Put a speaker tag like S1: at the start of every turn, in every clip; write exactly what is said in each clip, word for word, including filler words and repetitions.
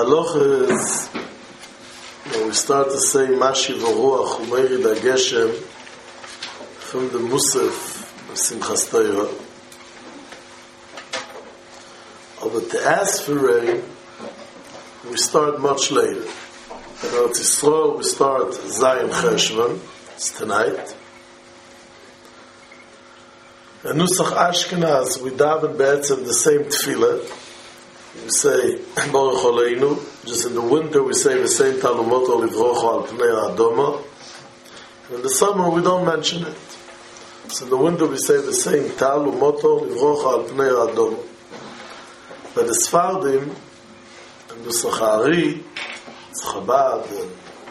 S1: halacha is when we start to say Mashiv Ruach Umerid HaGeshem from the Musaf of Simchas Torah. But to ask for rain, we start much later. In Eretz Yisrael, we start Zayin Cheshvan, it's tonight. In Nusach Ashkenaz, we daven be'etzem the same tefillah. We say Baruch Aleinu. Just in the winter, we say the same Talumoto Livrocho Al Pnei Adoma. In the summer, we don't mention it. So in the winter, we say the same Talumoto Livrocho Al Pnei Adoma. But the Sfardim, and the Sachari, Chabad, and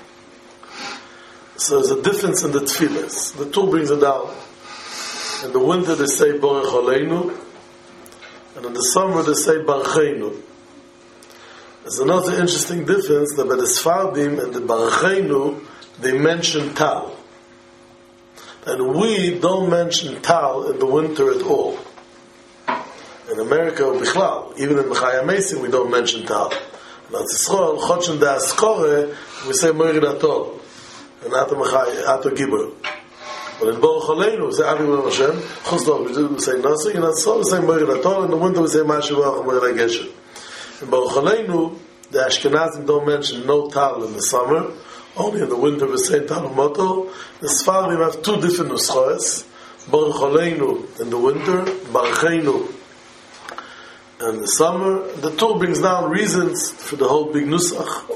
S1: so there's a difference in the tefillahs. The two brings it down. In the winter they say Baruch Aleinu, and in the summer they say Barucheinu. There's another interesting difference that by the Sfardim and the Barucheinu they mention Tal. And we don't mention Tal in the winter at all. In America, Bichlal, even in Mechaya Mesim, we don't mention Tal. In Yisrael, Chodshon de Askore, we say Morid Atol, and Ato Mechaya, Ato Gibor. But in Baruch Aleinu, we say Avi Baruch Hashem, Chuzdor, we say Nasi, in Yisrael, we say Morid Atol, in the winter we say Mashiv Ruach Umerid HaGeshem. In Baruch Aleinu, the Ashkenazim don't mention no Tal in the summer, only in the winter we say Tal Umoto. The Sfardim have two different Nuschos, Baruch Aleinu in the winter, Barucheinu and the summer. The Torah brings down reasons for the whole big nusach.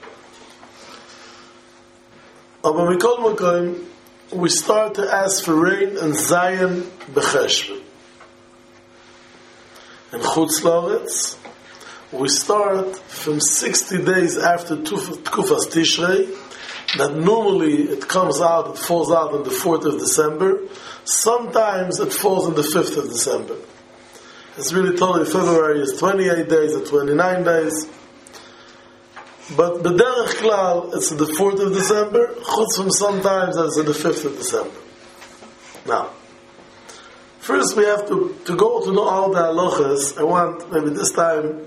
S1: Aber mikol makom, we start to ask for rain and Zayin b'Cheshvan. In Chutz La'aretz, we start from sixty days after Tkufas Tishrei, that normally it comes out, it falls out on the fourth of December. Sometimes it falls on the fifth of December. It's really totally February is twenty-eight days or twenty-nine days. But the Derech Klal, it's the fourth of December, chutz from sometimes it's on the fifth of December. Now, first we have to, to go to know all the halachas. I want maybe this time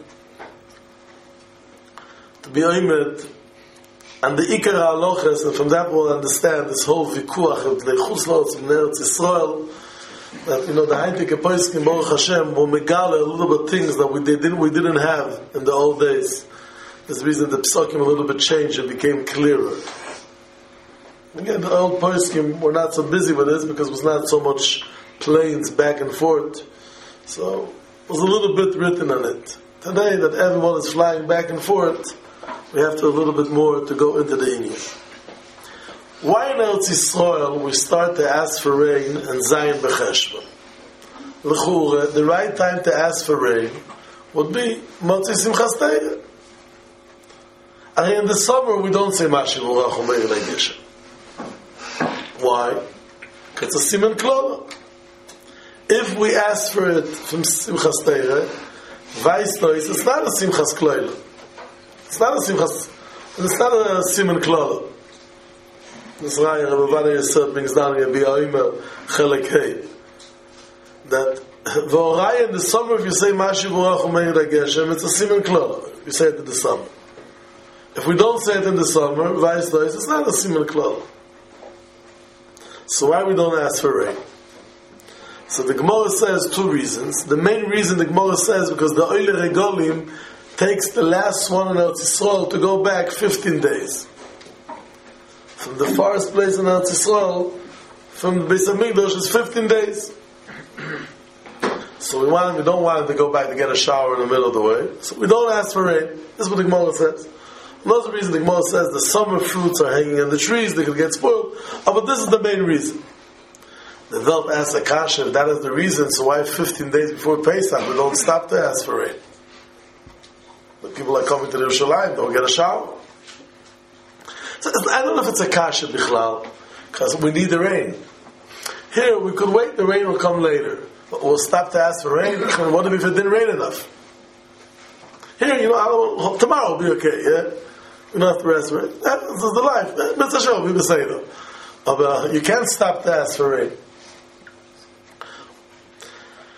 S1: to be oimed and the Ikar halachas, and from that we'll understand this whole vikuach of the Chutz La'aretz in Eretz Yisrael. That, you know, the Heintige Poskim Baruch Hashem will megale a little bit things that we didn't we didn't have in the old days. There's the reason the Psakim a little bit changed and became clearer. Again, the old Poskim were not so busy with this because it was not so much planes back and forth. So it was a little bit written on it. Today that everyone is flying back and forth, we have to a little bit more to go into the Inyan. Why in Eretz Yisrael we start to ask for rain and Zayin b'Cheshvan? L'chura, the right time to ask for rain would be Motzi Simchas Torah. And in the summer we don't say Mashiv Ruach Umerid HaGeshem. Why? Because it's a Siman Klala. If we ask for it from Simchas Torah, Vais Nois, it's not a Simchas Klala. It's not a Simchas, it's not a Siman Klala. This Rai Rabbi Vada Yosef brings down in Biyayim Chelek Hey that V'orai in the summer if you say Mashiv Ruach Umerid HaGeshem it's a Siman Klala if you say it in the summer. If we don't say it in the summer, Vais Nois, it's not a Siman Klala. So why we don't ask for rain? So the Gemara says two reasons. The main reason the Gemara says because the Oile Regolim takes the last one in Eretz Yisrael to go back fifteen days. From the farthest place in Eretz Yisrael, from the Beis HaMikdash, is fifteen days. So we want, we don't want him to go back to get a shower in the middle of the way. So we don't ask for rain. This is what the Gemara says. Another reason the Gemara says the summer fruits are hanging in the trees, they could get spoiled. Oh, but this is the main reason. The Velp asks a kasha, if that is the reason, so why fifteen days before Pesach we don't stop to ask for rain? The people are coming to the Yerushalayim, don't get a shower. So I don't know if it's a kasha bichlal, because we need the rain. Here we could wait, the rain will come later. But we'll stop to ask for rain. What if it didn't rain enough? Here, you know, I don't, tomorrow will be okay, yeah? You don't have to ask for rain. That, this is the life. Mitzvah Shalom, people say though. But uh, you can't stop to ask for rain.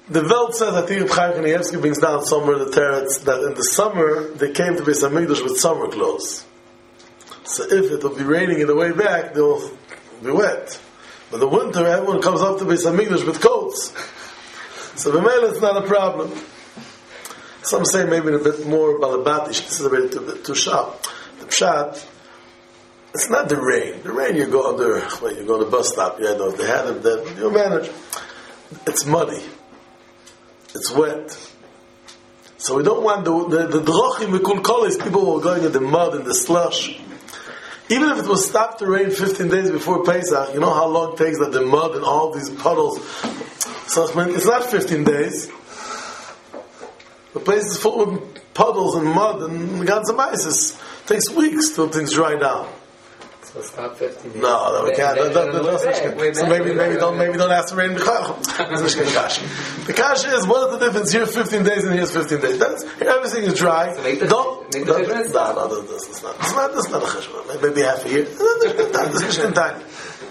S1: The Welt says that Reb Chaim Kanievsky brings down somewhere the teretz that in the summer they came to Beis Hamikdash with summer clothes. So if it will be raining in the way back, they'll be wet. But the winter, everyone comes up to Beis Hamikdash with coats. So the mail it's not a problem. Some say maybe a bit more balabatish. This is a bit too, too sharp. The pshat, it's not the rain. The rain you go under, when you go to the bus stop, you know, if they had it then you manage. It's muddy. It's wet. So we don't want the the drochim we could call is people who are going in the mud and the slush. Even if it was stopped to rain fifteen days before Pesach, you know how long it takes that the mud and all these puddles. So it's not fifteen days. The place is full of puddles and mud and God's It takes weeks till things dry down.
S2: So stop fifteen days.
S1: No, no, we can't. That, that, that, that, so maybe, maybe don't, maybe don't ask to rain the Chacham. The kasha is what is the difference? Here's fifteen days and here's fifteen days. That's, everything is dry.
S2: So make the,
S1: don't.
S2: Make the
S1: No, no, no, this is not. It's not. This is not a cheshbon. Maybe half a year. This is in time.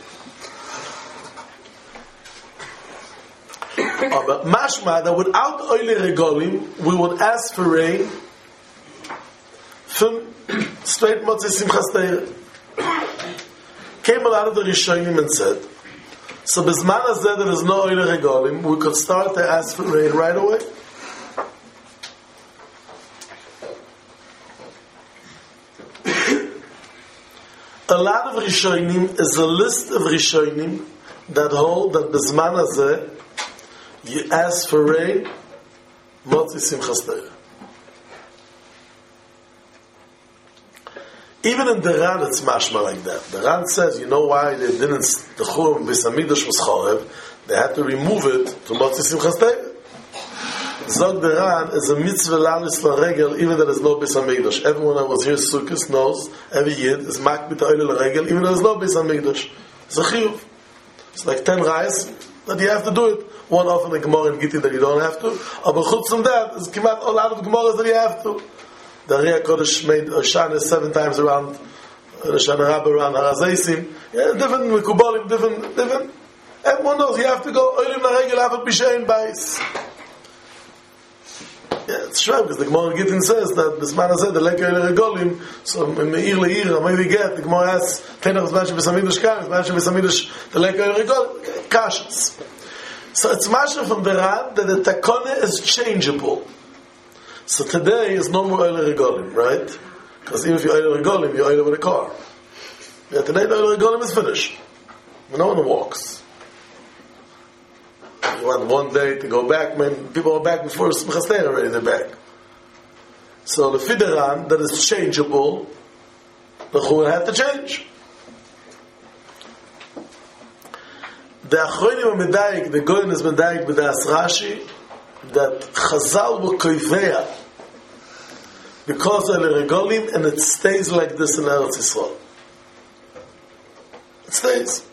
S1: Oh, but mashma that without oile regolim we would ask for rain from straight motzei simchas Torah. Came a lot of the Rishonim and said, so bisman hazeh there is no oile regolim, we could start to ask for rain right away. A lot of Rishonim is a list of Rishonim that hold that bisman hazeh you ask for rain, motzei simchas Torah. Even in the Ran, it's mashma like that. The Ran says, you know why they didn't, the Churban Beis Hamikdash was chorev, they had to remove it to motzei simchas Torah. Zog the Ran is a mitzvah lalis l'regel, even though there's no Beis Hamikdash. Everyone that was here Sukkot knows, every Yid is makbid oile l'regel, even though there's no Beis Hamikdash. It's a chiyuv. It's like ten rayas that you have to do it. One often a Gemara in Gitti that you don't have to. But chutz from that, is kimat a lot of Gemaras that you have to. The Ariya Kodesh made Shana seven times around the Shana Rabbah around Harazaisim. Yeah, different Mekubalim, different, different. Everyone knows you have to go Oilim Naregel Avat Bishayin Bais. Yeah, it's true because the Gemara in Gittin says that Bisman said the Lekei Oile Regolim. So Meir Leir, maybe get the Gemara asks Tenach Bisman Shebesamidash Kam, Bisman Shebesamidash the Lekei Oile Regolim. Kashas. So it's mashma from the Ran that the takone is changeable. So today is no more oile regolim, right? Because even if you're oile regolim, you're oile with a car. Yeah, today the oile regolim is finished. No one walks. You want one day to go back, man, people are back before Simchas Torah already, they're back. So the Fideran that is changeable, the Churban had to change. The Achronim are medayik, the Goyen is medayik b'das Rashi, that Chazal will koivea because of the regolim, and it stays like this in Eretz Yisrael. It stays.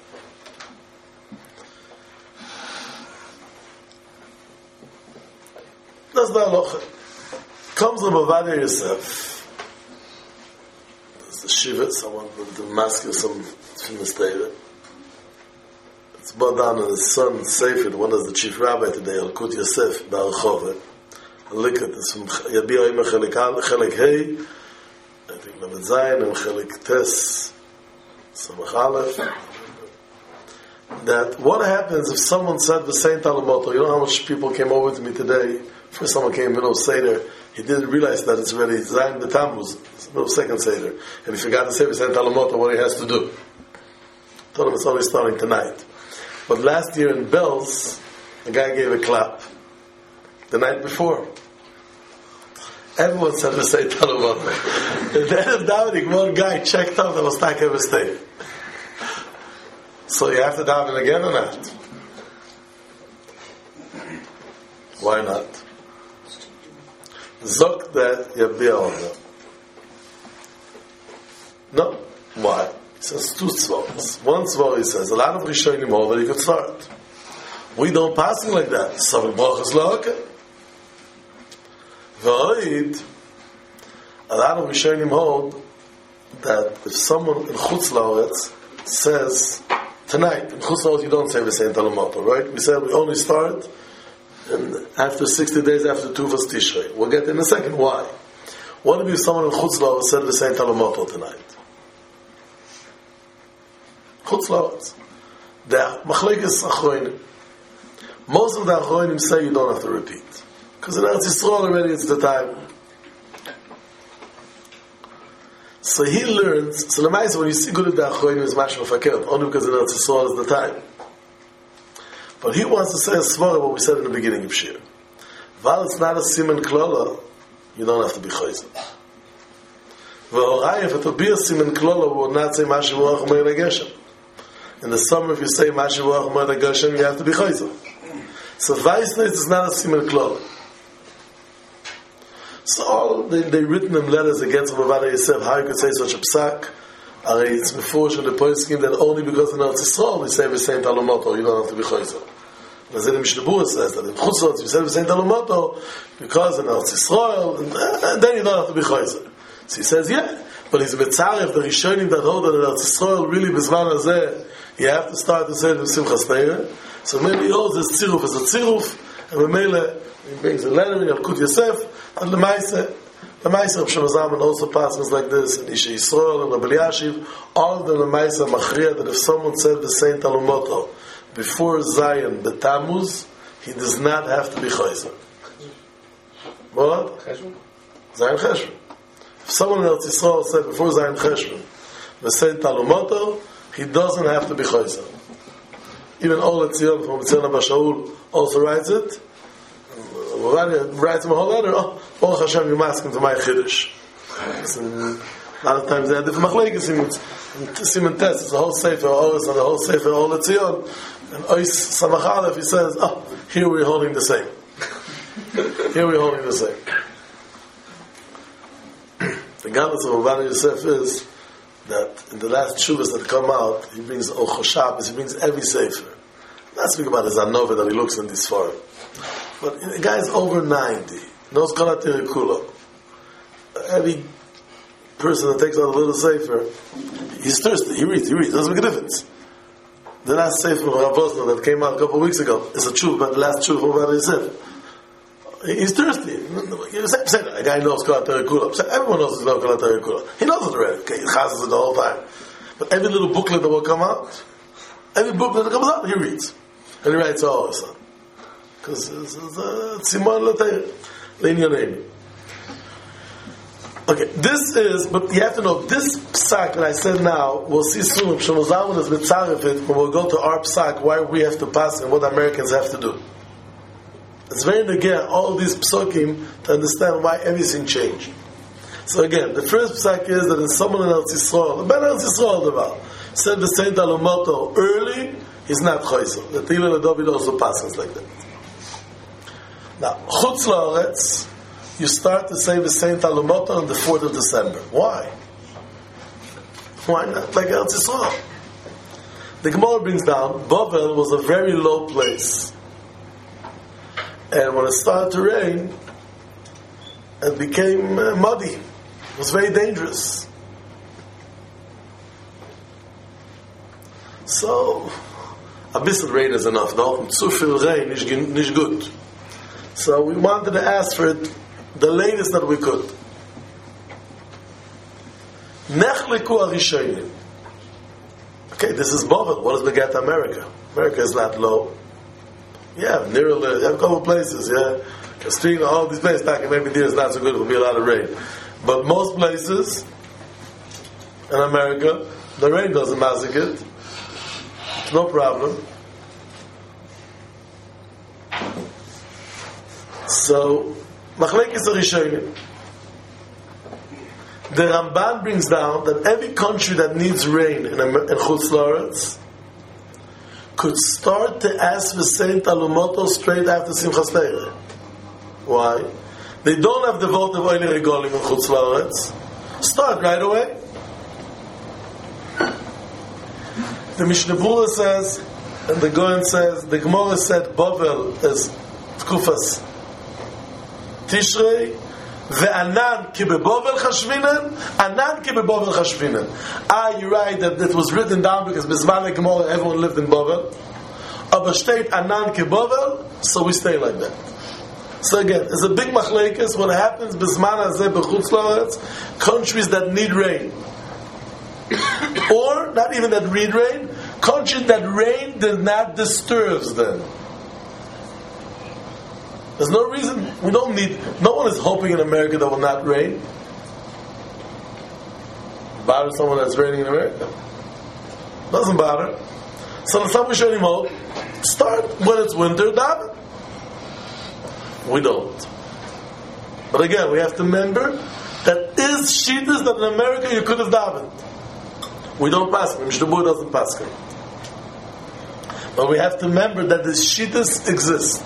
S1: That's the halacha. Comes the Bavaria Yosef. There's a shiva, someone with the mask or some from the state. It's brought down in his son Sefer, the one that's the chief rabbi today, Elkut Yosef, Ba'archove. Look at this from Yabir Omer Chelik Hey, I think Lamed Zayin, and Chelik Tes, Samach Aleph. That what happens if someone said the Saint Alamoto, you know how much people came over to me today, first someone came middle of Seder, he didn't realize that it's already Zayin B'Tammuz, it's middle of second Seder, and he forgot to say the Saint Alamoto what he has to do. I told him it's only starting tonight. But last year in Bells, a guy gave a clap. The night before. Everyone said the same thing about me. At the end of davening, one guy checked out that was stuck in mistake. So you have to daven again or not? Why not? Zok that Yabia. No. Why? He says two tzvahs. One tzvah he says, a lot of Rishonim hold that you could start. We don't pass it like that. Some brachas la'okeh. V'oid, a lot of Rishonim hold that if someone in Chutz La'aretz says, tonight, in Chutz La'aretz you don't say the same Talamoto, right? We said we only start and after sixty days after Tufas Tishrei. We'll get in a second why. What if someone in Chutz La'aretz said the same Talamoto tonight? Chutz La'aretz. The Machlekes Achronim. Most of the Achronim say you don't have to repeat. Because in Eretz Yisrael already it's the time. So he learns, so the Lamaisa, when you see good at the Achronim, is mashma fakert, only because in Eretz Yisrael is the time. But he wants to say a svara what we said in the beginning of Shir. While it's not a siman klola, you don't have to be chayzer. V'horai, if it would be a siman klola, we would not say Mashiv Ruach U'Meir HaGeshem. In the summer, if you say Mashiv Ruach U'Meir HaGeshem, you have to be chayzer. So Weissnitz is not a siman klola. So all they they written them letters against Bavada Yosef, how you could say such a psak. Uh, it's before the poskim that only because in Eretz Yisrael we say v'sein talomoto, you don't have to be chayzer. And then the Mishnah Berurah says that in Chutz La'aretz we say v'sein talomoto because in Eretz Yisrael, and, and then you don't have to be chayzer. So he says, yeah, but he's a mitzaref, the Rishonim that hold that in Eretz Yisrael really b'zman hazeh you have to start to say it with Simchas Torah. So maybe he holds his tziruf as a tziruf, and Memele he brings a letter in Yalkut Yosef. And the Maisa, the Maisa of Shlomo Zalman also passes like this, and Isha Yisrael and Rabbi Yashiv, all of them the Maisa Machriya that if someone said the Saint Talumoto before Zion, the Tammuz, he does not have to be Chayzer. What? Zion Cheshvan. If someone in Eretz Yisrael said before Zion Cheshvan, the Saint Talumoto, he doesn't have to be Chayzer. Even Ola Tzion from Tzion Abba Shaul also writes it. Writes him a whole letter. Oh, Baruch Hashem, you ask him to my Chiddush. A lot of times they have different machlekes in Siman Tes. It's a whole sefer Oris and a whole sefer Ola Tzion. And Ois Samach Aleph, he says, oh, here we're holding the same. Here we're holding the same. The godless of Rabbi Yosef is that in the last shuvas that come out, he brings Ocho Shabbos, he brings every sefer. Not speaking about his Anova that he looks in this far. But the guy is over ninety. Knows Kala Terikula. Every person that takes out a little sefer, he's thirsty. He reads, he reads. Doesn't make a difference. The last sefer of Rav Osner that came out a couple of weeks ago is a tshuva, but the last tshuva of Rabbi Yosef. He's thirsty. A guy knows Kala Terikula. Everyone knows Kala Terikula. He knows it already. Okay, he chazes it the whole time. But every little booklet that will come out, every booklet that comes out, he reads. And he writes all this. Because it's a Simon Latayr. Lein Okay, this is, but you have to know, this psak that I said now, we'll see soon, if Shlomo Zalman is mitzaref it, when we'll go to our psak, why we have to pass and what Americans have to do. It's very negay, all these psakim, to understand why everything changed. So again, the first psak is that in someone in Eretz Yisrael, the Ben Eretz Yisrael Devar, said the Saint Alumoto early, he's not chayzer. The Tila David also passes like that. Now, Chutz La'aretz, you start to say the Saint Alumoto on the fourth of December. Why? Why not? Like Eretz Yisrael. The Gemara brings down, Bavel was a very low place. And when it started to rain, it became uh, muddy. It was very dangerous. So, a bit of rain is enough, no? Too viel rain is not good. So we wanted to ask for it the latest that we could. Nechliku Arishonim. Okay, this is Bavel. What does Begat America? America is not low. Yeah, near you have a couple of places, yeah. Castilla, all these places, back maybe there is not so good, it will be a lot of rain. But most places in America, the rain doesn't massacre it. It's no problem. So, Machlekes Arishonim. The Ramban brings down that every country that needs rain in, in Chutz La'aretz could start to ask for Saint Alumoto straight after Simchas Torah. Why? They don't have the vote of Oile Regolim in Chutz La'aretz. Start right away. The Mishnah Berurah says, and the Goyen says, the Gemara said Bavel is Tkufas Tishrei, ve'anan ki beBavel chashvinen, anan ki beBavel chashvinen. Ah, you're right that it was written down because Bisman Gemara everyone lived in Bavel. aber steht Anan Kebovel, so we stay like that. So again, it's a big machlekes. What happens bisman hazeh b'chutz la'aretz, countries that need rain, or not even that need rain, countries that rain does not disturbs them. There's no reason. We don't need. No one is hoping in America that will not rain. Bother someone that's raining in America. Doesn't bother. So the Shabbat Shalom, start when it's winter, daven. We don't. But again, we have to remember that is shittas that in America you could have davened. We don't pass them. Mishnah doesn't pass them. But we have to remember that the shittas exist.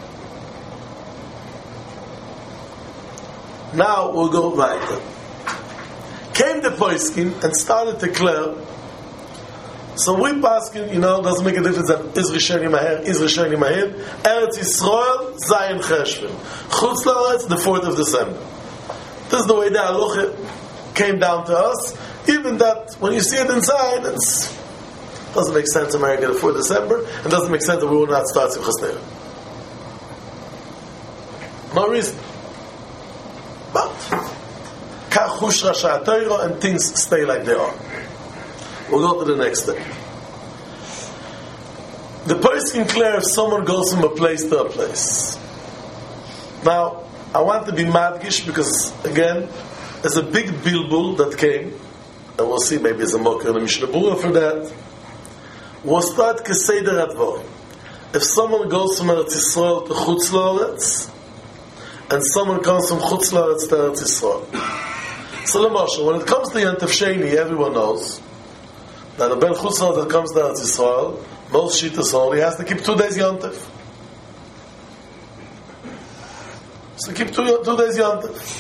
S1: Now we'll go weiter. Came the Poiskin and started to declare. So we Paskin, you know, doesn't make a difference that is Rishon Yimahir, is Rishon Yimahir. Eretz Yisrael, Zayin Cheshvan. Chutz La'aretz, the fourth of December. This is the way the halacha came down to us. Even that, when you see it inside, it doesn't make sense America the fourth of December, and doesn't make sense that we will not start Simchas Torah. No reason. But, Kach Hush Rasha Torah, and things stay like they are. We'll go to the next step. The person can clear if someone goes from a place to a place. Now, I want to be madgish because, again, there's a big bilbul that came, and we'll see, maybe there's a mocker in the Mishnah Berurah for that. We'll start Keseder Advarim. If someone goes from Eretz Yisrael to Chutz La'aretz, and someone comes from Chutz La'aretz to Eretz Yisrael. So, L'moshe, when it comes to Yom Tov Sheni, everyone knows that the Ben Chutz La'aretz that comes to Eretz Yisrael, most shittas only has to keep two days Yom Tov. So keep two, two days Yom Tov.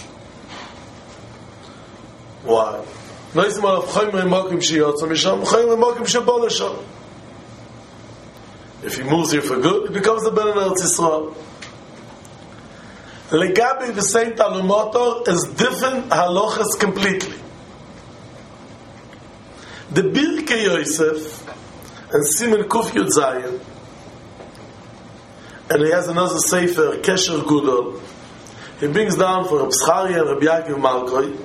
S1: Why? If he moves here for good, it becomes the Ben in Eretz Yisrael. Legabi v'sein talumotor is different halachas completely. The Birkei Yosef and Simen Kuf Yud Zayin, and he has another sefer Kesher Gudol. He brings down for Reb Zcharia and Reb Yaakov Malkoi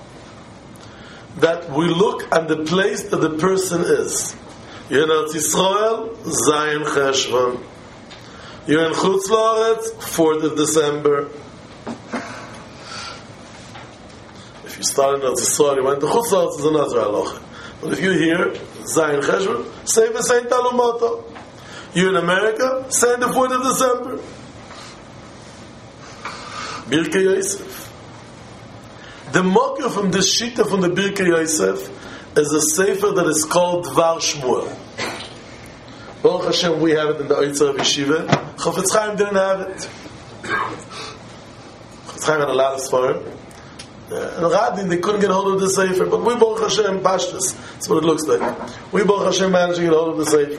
S1: that we look at the place that the person is. You're in Eretz Yisrael, Zayin Cheshvan. You're in Chutz La'aretz, fourth of December. If you start in Eretz Yisrael, you went to Chutz La'aretz, is another halacha. But if you're here, Zayin Cheshvan, say the Saint Talumoto. You're in America, say the fourth of December. Birkei Yosef. The mocker from this shita from the Birkei Yosef is a sefer that is called Dvar Shmuel. Baruch Hashem, we have it in the Oitzer of Yeshiva. Chafetz Chaim didn't have it. Chafetz Chaim had a lot of Sfarim. And Radin, they couldn't get hold of the sefer, but we Baruch Hashem pashtas. That's what it looks like. We Baruch Hashem managed to get hold of the sefer.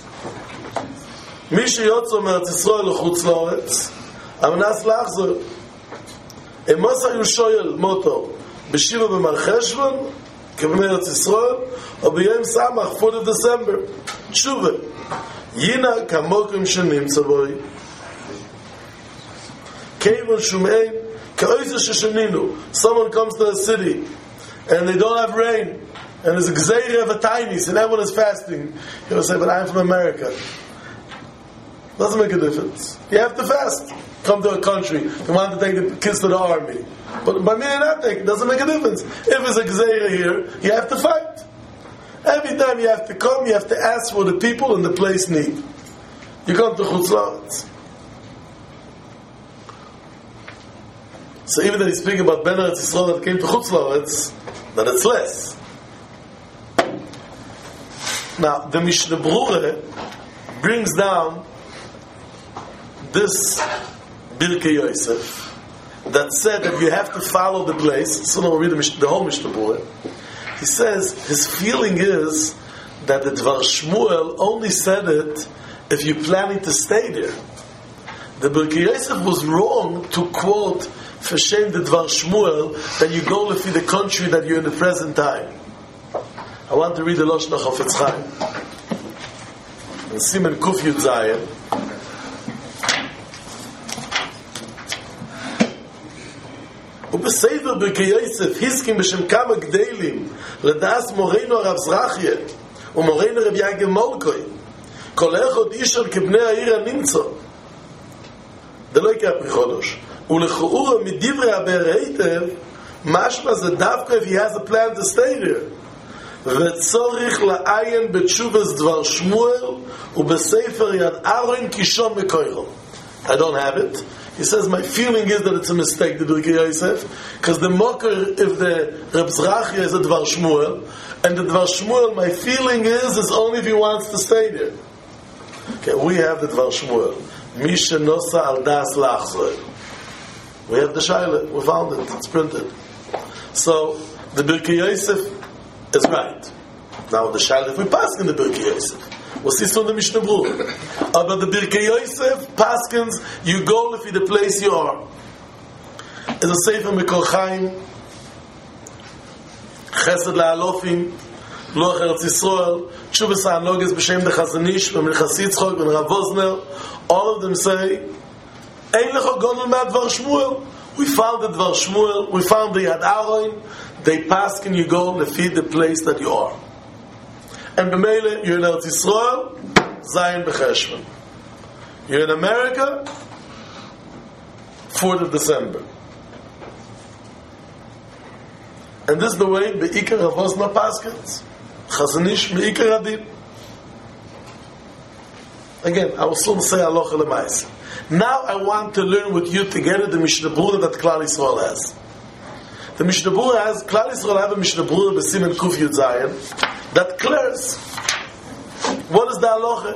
S1: Misha Yotzo Meretz Yisrael Chutz La'aretz Amnas Lachzor Emasa Yushoyel Moto B'Shiva B'Mar Cheshvan K'Bnei Eretz Yisrael or B'Yom Samach fourth of December Tshuva Yina Kamokim Shenim Tzavoy Kevon Shumein Someone comes to a city and they don't have rain and there's a gzeira of a tainis and everyone is fasting. You will say, but I'm from America. Doesn't make a difference. You have to fast. Come to a country, you want to take the kids to the army. But by me not take it, doesn't make a difference. If there's a gzeira here, you have to fight. Every time you have to come, you have to ask for the people and the place need. You come to Chutz La'aretz. So even that he's speaking about Ben Eretz Yisrael that came to Chutz La'aretz, then it's less. Now, the Mishnah Berurah brings down this Birkei Yosef that said that you have to follow the place. So now we'll read the, Mishnah, the whole Mishnah Berurah. He says his feeling is that the Dvar Shmuel only said it if you're planning to stay there. The Birkei Yosef was wrong to quote for shame the Dvar Shmuel that you go to the country that you're in the present time. I want to read the Lashon of Chafetz Chaim. in Simen Kuf Yud Zayin. ובסדר ברכי יוסף הסכים בשם כמה גדלים לדעס מורנו הרב זרחיה ומורנו רב יגל מולקוי כל אחד אישל כבני העיר הנמצא זה לא יקרה פרי חודש ולכאורה מדברי הבאר היטב משמע זה דווקא if he has a plan to stay there וצורך לעיין בתשובס דבר שמואל ובספר יד ארון קישון מקוירו I don't have it. He says, my feeling is that it's a mistake, the Birkei Yosef, because the mocker, if the Reb Zrachia is a Dvar Shmuel, and the Dvar Shmuel, my feeling is, is only if he wants to stay there. Okay, we have the Dvar Shmuel. Misha Nosa Al Das Lachzoy. We have the Shaila. We found it. It's printed. So, the Birkei Yosef is right. Now, the Shaila, if we pass in the Birkei Yosef, we'll see from the Mishnah Berurah. About the Birkei Yosef, Paskins, you go if the place you are. There's a Sefer Mikol Chaim, Chesed LaAlofim, Loach Eretz Yisrael, Tshuvas HaNoges B'Shem the Chazon Ish, B'Minchas Yitzchok, B'Rav Wosner. All of them say, Ein Lecho Godel Me'Dvar Shmuel. We found the Dvar Shmuel, we found the Yad Aron, they Paskin, you go to feed the place that you are. And b'meile, you're in Eretz Yisrael, Zayin b'Cheshvan. You're in America, fourth of December. And this is the way Be'ikar Rav Wosner Paskins. Chazon Ish Be'ikar Adin. Again, I will soon say Halacha L'Maisa. Now I want to learn with you together the Mishnah Berurah that Klal Yisrael has. The Mishnah Berurah has, Klal Yisrael have a Mishnah Berurah b'Simen Kuf Yud Zayin that clears what is the halacha.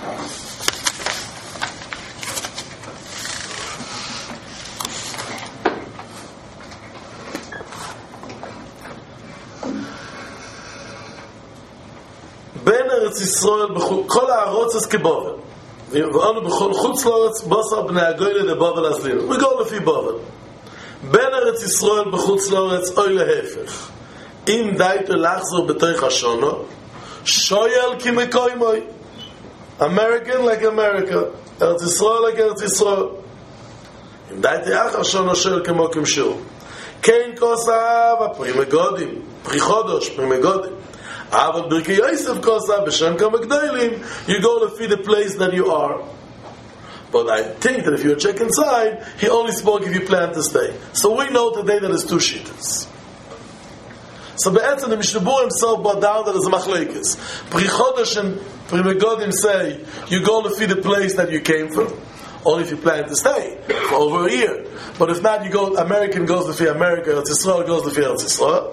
S1: Ben Eretz Yisrael kol ha'arotzes kebovel v'anu b'chol chutz la'aretz basar b'nei hagoyle de bovel azlinu. We go lefi bovel. Ben Eretz Yisrael b'chutz la'aretz oy lehefech. Im daito lachzor b'toich hashono shoyel ki mekoimoy. American like America, Eretz Yisrael like Eretz Yisrael. Im daito ach hashono shoyel ki mokim shul. Kein kosav pri megodim, pri chodosh, pri megodim. Aval Birkei Yosef kosav b'shem kama gdolim. You go to feed the place that you are. But I think that if you check inside, he only spoke if you plan to stay. So we know today that there's two shittas. So be'etzem the Mishnah Berurah himself brought down that there's a machlekes. Pri chodesh and pri megodim say you go to feed the place that you came from, only if you plan to stay for over a year. But if not, you go. American goes to feed America. Eretz Yisrael goes to feed Eretz Yisrael.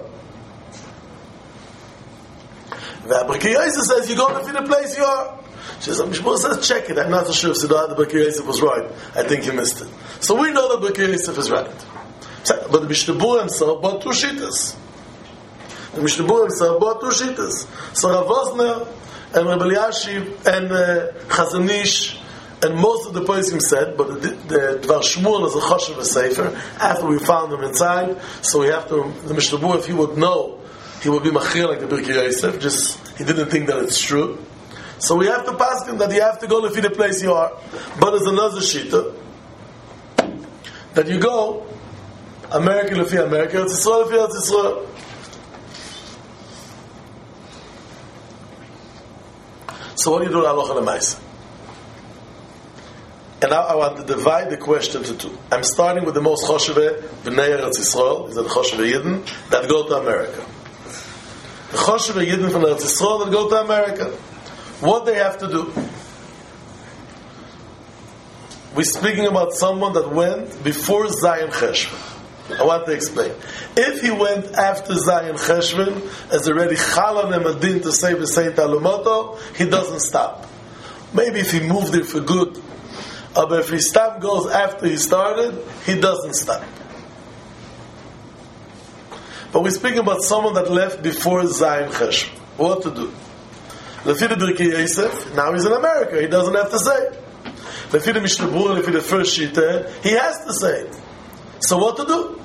S1: The Birkei Yosef says you go to feed the place you are. She says, Mishnah Berurah says check it. I'm not so sure if Siddhartha the Birkei Yosef was right. I think he missed it. So we know that Birkei Yosef is right. But the Mishnah Berurah himself brought two shittas. The Mishnah Berurah himself brought two shittas. So Rav Wosner and Rabbi Elyashiv and uh, Chazon Ish and most of the poskim said, but the, the Dvar Shmuel is a choshev a sefer. After we found him inside, so we have to. The Mishnah Berurah, if he would know, he would be machir like the Birkei Yosef. Just he didn't think that it's true. So we have to pass him that you have to go to the place you are. But there's another shita that you go America lefi America, Eretz Yisrael lefi Eretz Yisrael. So what do you do in halacha l'maisa? And now I want to divide the question to two. I'm starting with the most chosheve b'nei Eretz Yisrael, is that the chosheve Yidden that go to America. The chosheve Yidden from Eretz Yisrael that go to America. What they have to do? We're speaking about someone that went before Zayin Cheshvan. I want to explain. If he went after Zayin Cheshvan, as already Chalan and Adin to say B'Sein Talumoto, he doesn't stop. Maybe if he moved there for good, but if he stop goes after he started, he doesn't stop. But we're speaking about someone that left before Zayin Cheshvan. What to do? Lefi the Birkei Yosef, now he's in America, he doesn't have to say. Lefi the Mishnah Berurah, lefi the first shita, he has to say. So what to do?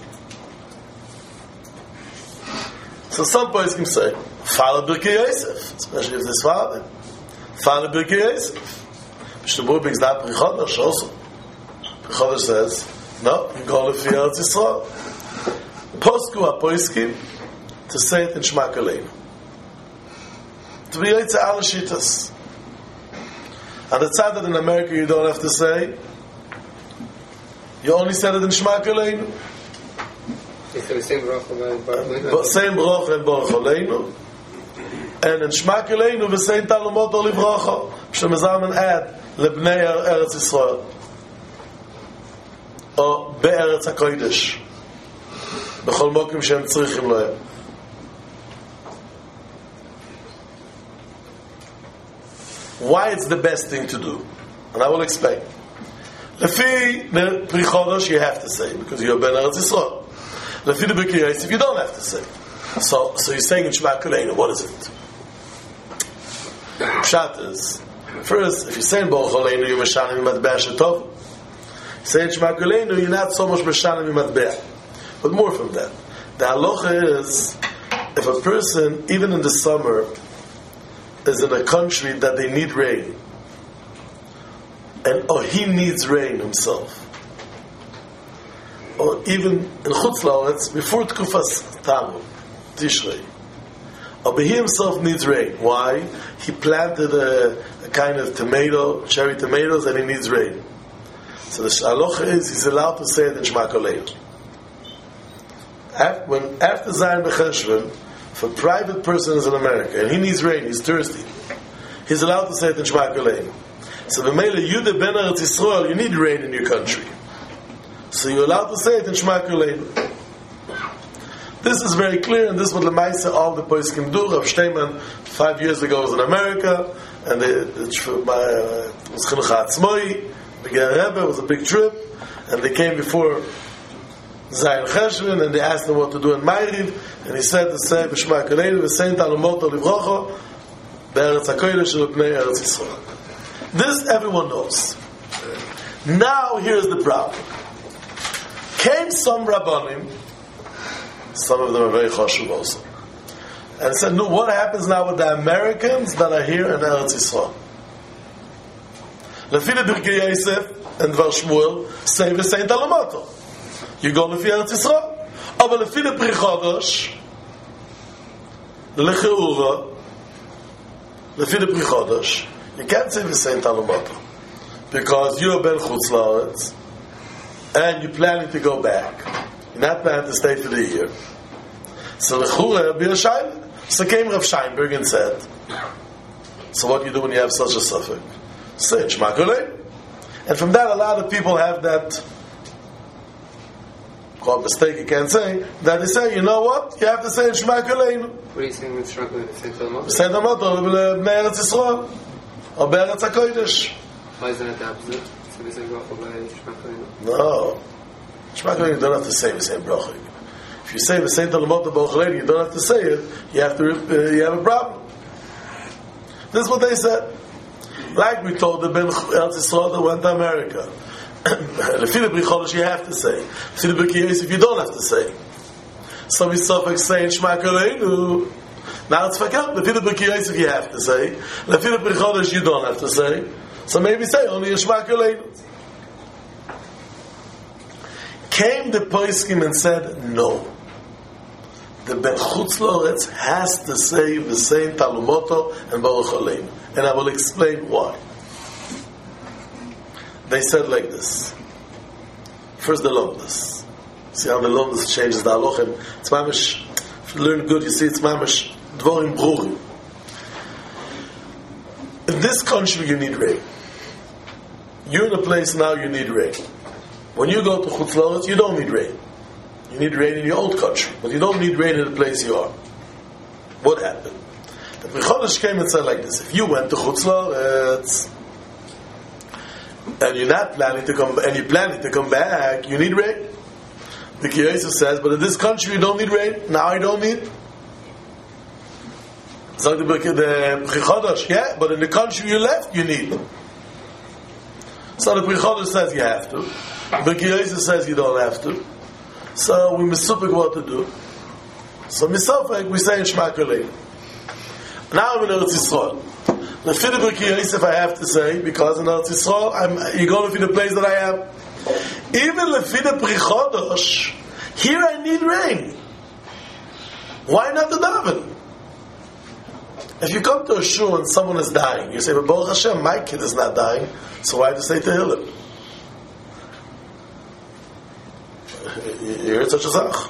S1: So some boys can say, follow Birkei Yosef, especially if there's father. Fale Birkei Yosef. Mishnah Berurah brings that Pri Chodesh also. Pri Chodesh says, no, you go to Eretz Yisrael. Posku HaPoiskim to say it in Shema Kaleinu. To be Yotze Al Shitas. And the side that in America you don't have to say, you only said it in Shema Kaleinu.
S2: It's the same bracha and Baruch Aleinu.
S1: Same bracha and Baruch Aleinu. And in Shema Kaleinu, we say Talmud Livracha. Shemazamen add Lebnei Eretz Yisrael. Or Be'eretz HaKodesh. B'chol mokim shem tzrichim lohem. Why it's the best thing to do? And I will explain. Lefi the Pri Chodesh you have to say, because you're Ben Eretz Yisrael. Lefi the Birkei Yosef you don't have to say. So, so you're saying in Shema Kaleinu, what is it? Pshat is, first, if you're saying Baruch Aleinu, you're Meshanim Matbeah Shetov. You say in Shema Kaleinu, you're not so much Meshanim Matbeah. But more from that. The halacha is, if a person, even in the summer, is in a country that they need rain, and or he needs rain himself, or even in Chutz La'aretz, before Tkufas Tamu, Tishrei, or he himself needs rain. Why? He planted a, a kind of tomato, cherry tomatoes, and he needs rain. So the halacha is, he's allowed to say it in Shema Kaleinu. After, when, after Zayin B'Cheshvan, if a private person is in America and he needs rain, he's thirsty, he's allowed to say it in Shema Kaleinu. So the Mele Yudah Ben Eretz Yisrael, you need rain in your country, so you're allowed to say it in Shema Kaleinu. This is very clear, and this is what Lemaisa all the poskim do. Rav Shteiman five years ago was in America, and it was Chinuch Ha'atzmoi, the Ger Rebbe, was a big trip, and they came before Zayin Cheshvan, and they asked him what to do in Ma'ariv, and he said to say B'Shema Kaleinu v'sein Talmud Livracha Be'eretz HaKodesh U'Bnei Eretz Yisrael. This everyone knows. Now here's the problem. Came some Rabbanim, some of them are very chashuv also, and said, no, what happens now with the Americans that are here in Eretz Yisrael? Lefi the Birkei Yosef and Dvar Shmuel say v'sein Talmud. You go lefi Eretz Yisrael. Aber lefi the Pri Chodesh, lecheura, lefi the Pri Chodesh, you can't say v'sein Talmud, because you're ben Chutz La'aretz, and you're planning to go back. You're not planning to stay for the year. So lecheura be a shayla. So came Rav Sheinberg and said, so what do you do when you have such a suffix? Say Shema Kaleinu. And from that, a lot of people have that called mistake, you can't say, that they say, you know what? You have to say Shema Kaleinu.
S2: What are you saying with Shema Kaleinu? Say Talmud?
S1: Say Talmud, B'nei Eretz Yisrael, or Be'eretz HaKodesh.
S2: Why is that the opposite? So we say bracha by Shema Kaleinu?
S1: No. Shema Kaleinu, you don't have to say the same bracha. If you say the same Talmud to Baruch Aleinu, you don't have to say it, you have to, uh, you have a problem. This is what they said. Like we told the Ben Eretz Yisrael that went to America. Lefi the Pri Chodesh you have to say. Lefi the Birkei Yosef you don't have to say. Some suffix say in Shema Kaleinu. Now it's fakir. Lefi the Birkei Yosef you have to say. Lefi the Pri Chodesh you don't have to say. So maybe say only in Shema Kaleinu. Came the poskim and said no. The Ben Chutz La'aretz has to say the same Talumoto and Baruch Aleinu. And I will explain why. They said like this. First the Lomdus. See how the Lomdus changes the Halochem. It's mamish, if you learn good, you see it's mamish Dvorim Brurim. In this country you need rain. You're in a place now you need rain. When you go to Chutz La'aretz, you don't need rain. You need rain in your old country, but you don't need rain in the place you are. What happened? The Pri Chodesh came and said like this: if you went to Chutz La'aretz and you're not planning to come, and you're planning to come back, you need rain. The Birkei Yosef says, but in this country you don't need rain. Now I don't need. So the Pri Chodesh, yeah, but in the country you left, you need. So the Pri Chodesh says you have to. The Birkei Yosef says you don't have to. So we misupik what to do. So misupik we say in Shema Kaleinu. Now I'm in Eretz Yisrael. Lefid Birkei Yosef, I have to say, because in Eretz Yisrael, I'm, you're going to be the place that I am. Even Lefid Pri Chodosh, here I need rain. Why not the daven? If you come to a shul and someone is dying, you say, but Baruch Hashem, my kid is not dying, so why do you say Tehillim? You heard such a zach?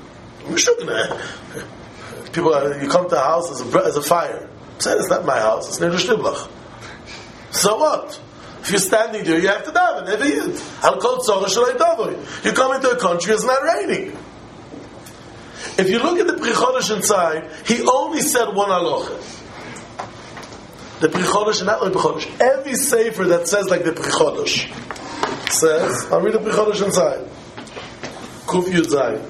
S1: People, are, you come to a house, there's a, there's a fire. Say, it's not my house, it's near the Shliblach. So what? If you're standing there, you have to daven every year. I'll call Tzorah Shalai Davoy. You come into a country, it's not raining. If you look at the Pri Chodesh inside, he only said one halacha. The Pri Chodesh, not like Pri Chodesh. Every sefer that says like the Pri Chodesh says, I'll read the Pri Chodesh inside. Kuf Yud Zayin.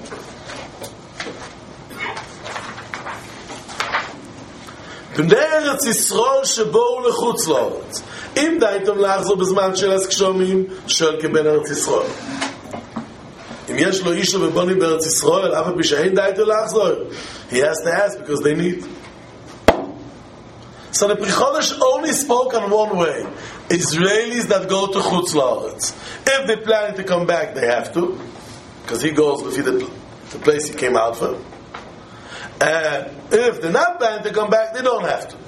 S1: Bnei Eretz Yisrael שבאו לחוץ לארץ. אם דייתם לחזור בזמן של עסק שומעים, שואל כבן ארץ ישראל. אם יש לו אישו ובונים בארץ ישראל, אף פי שאין דייתם לחזור. He has to ask because they need. So the Pri Chodesh only spoke on one way. Israelis that go to Chutz La'aretz. If they're planning to come back, they have to. Because he goes to the, the place he came out from. And if they're not planning to come back, they don't have to.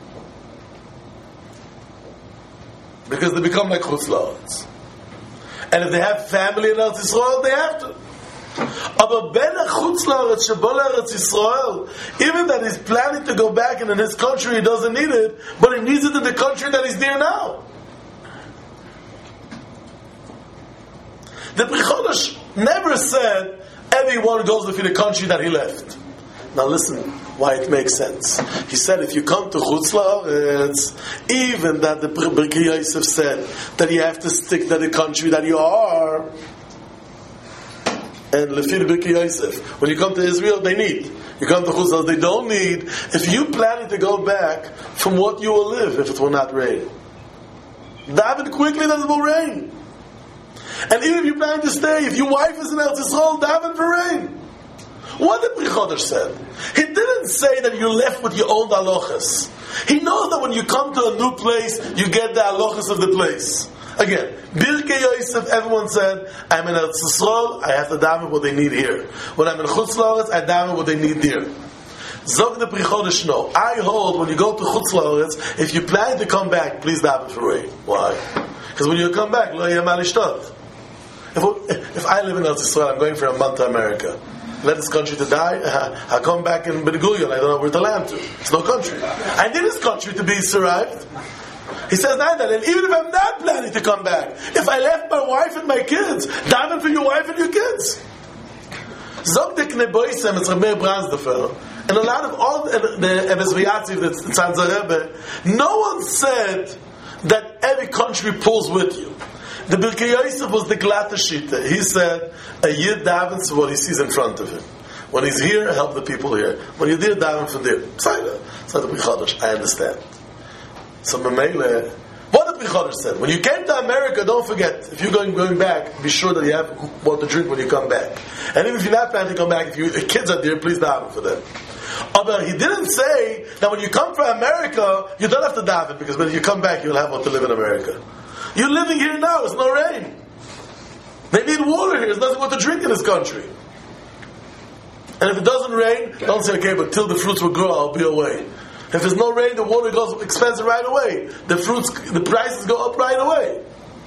S1: Because they become like Chutz La'aretz. And if they have family in Eretz Yisrael, they have to. Aber ben Chutz La'aretz shebo l'Eretz Yisrael, even that he's planning to go back and in his country he doesn't need it, but he needs it in the country that he's there now. The Pri Chodesh never said everyone goes to the country that he left. Now listen why it makes sense. He said if you come to Chutz La'aretz, even that the Birkei Yosef said that you have to stick to the country that you are. And Lefid Birkei Yosef, when you come to Israel, they need. You come to Chutz La'aretz, they don't need. If you planning to go back, from what you will live if it will not rain? Daven quickly that it will rain. And even if you plan to stay, if your wife is in Eretz Yisrael, daven for rain. What did Pri Chodesh said? He didn't say that you're left with your own halachas. He knows that when you come to a new place, you get the halachas of the place. Again, Birkei Yosef, everyone said, I'm in Eretz Yisrael, I have to daven what they need here. When I'm in Chutz La'aretz, I daven what they need there. Zog the Pri Chodesh, no. I hold, when you go to Chutz La'aretz, if you plan to come back, please daven for rain. Why? Because when you come back, lo yeh ma lishtot. If, if I live in Eretz Yisrael, I'm going for a month to America. Let this country to die. I come back in Ben Gurion. I don't know where to land to. It's no country. I need this country to be survived. He says that, and even if I'm not planning to come back, if I left my wife and my kids, daven for your wife and your kids. Zog de Kneboisem, it's Rabbi Bransdorfer, and a lot of all the Eves V'Yatziv, the Tzanzer Rebbe, no one said that every country pulls with you. The Birkei Yosef was the glatte shita. He said, a yid davens what he sees in front of him. When he's here, help the people here. When you're there, daven for there. Psaida. So the Pri Chodesh, I understand. So Mamele, what the Pri Chodesh said, when you came to America, don't forget, if you're going going back, be sure that you have what to drink when you come back. And even if you're not planning to come back, if your kids are there, please daven for them. Although he didn't say that when you come from America, you don't have to daven, because when you come back, you'll have what to live in America. You're living here now, there's no rain. They need water here, there's nothing what to drink in this country. And if it doesn't rain, don't say, okay, but till the fruits will grow, I'll be away. If there's no rain, the water goes expensive right away. The fruits, the prices go up right away.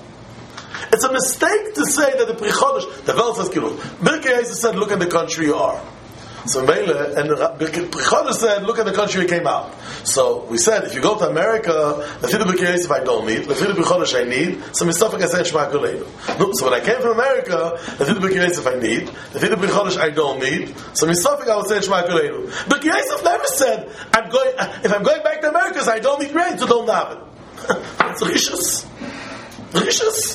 S1: It's a mistake to say that the Pri Chodesh, the Vel says, Birkei Yosef said, look at the country you are. So Mele, and Pri Chodesh said, look at the country you came out. So we said, if you go to America, Lefid Birkei Yosef I don't need, Lefid Pri Chodesh I need, so Mistafak I say Shema Kuleinu. No, so when I came from America, Lefid Birkei Yosef I need, Lefid Pri Chodesh I don't need, so Mistafak I would say Shema Kuleinu. Birkei Yosef never said, I'm going, if I'm going back to America, so I don't need rain, so don't daven. It's rishus. Rishus.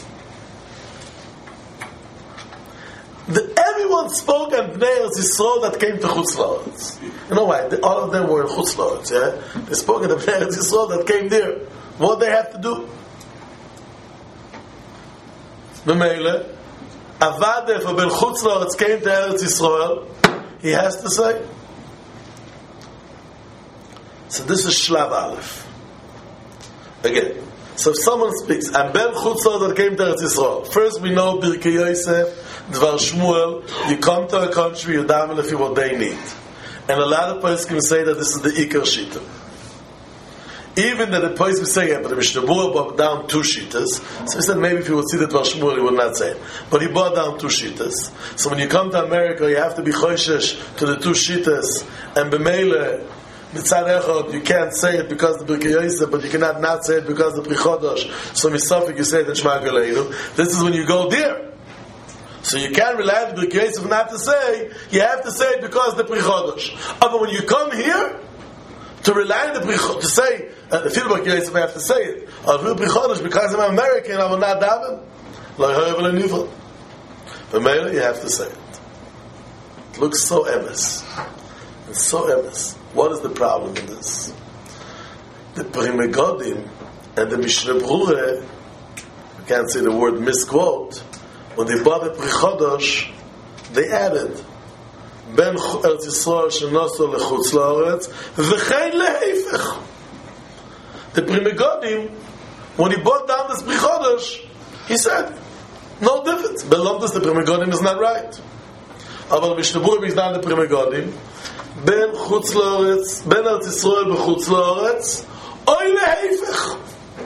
S1: The, everyone spoke and Bnei Eretz Yisrael that came to Chutz La'aretz. You know why? They, all of them were in Chutz La'aretz, yeah? They spoke at the Bnei Eretz Yisrael that came there. What they have to do? B'meile, Avad if a Ben Chutz La'aretz came to Eretz Yisrael, he has to say. So this is Shlav Aleph. Again. So if someone speaks, and Ben Chutzah that came to Eretz Yisrael, first we know Birkei Yosef, Dvar Shmuel, you come to a country, you daven if you what they need. And a lot of poskim say that this is the Ikar Shita. Even that the poskim say it, but the Mishnah Berurah brought down two Shitas. So he said maybe if you would see the Dvar Shmuel, he would not say it. But he brought down two Shitas. So when you come to America, you have to be Choshesh to the two Shitas, and B'meile, Mitzad Echad, you can't say it because of the Birkei Yosef, but you cannot not say it because of the Pri Chodosh. So Misafik, you say it in Shema Galeinu. This is when you go there. So you can't rely on the Birkei Yosef not to say, you have to say it because of the Pri Chodosh. But when you come here, to rely on the Pri Chodosh, to say, uh, the Fil Birkei Yosef, I have to say it. I'll do Pri Chodosh because I'm American, I will not daven. Lo Yehoyev Lo Nivra. But maybe you have to say it. It looks so emes. It's so emes. What is the problem in this? The Pri Megadim and the Mishnah Berurah, I can't say the word misquote, when they bought the Pri Chodosh, they added Ben Eretz Yisrael Shenoso Lechutz La'aretz V'chein Leheifech. The Pri Megadim, when he bought down this Pri Chodosh, he said, no difference. Belongs the Pri Megadim is not right. Aber Mishnah Berurah is not the Pri Megadim. Ben Chutz La'aretz, Ben Eretz Yisrael B'chutz La'aretz, Oy Leheifech.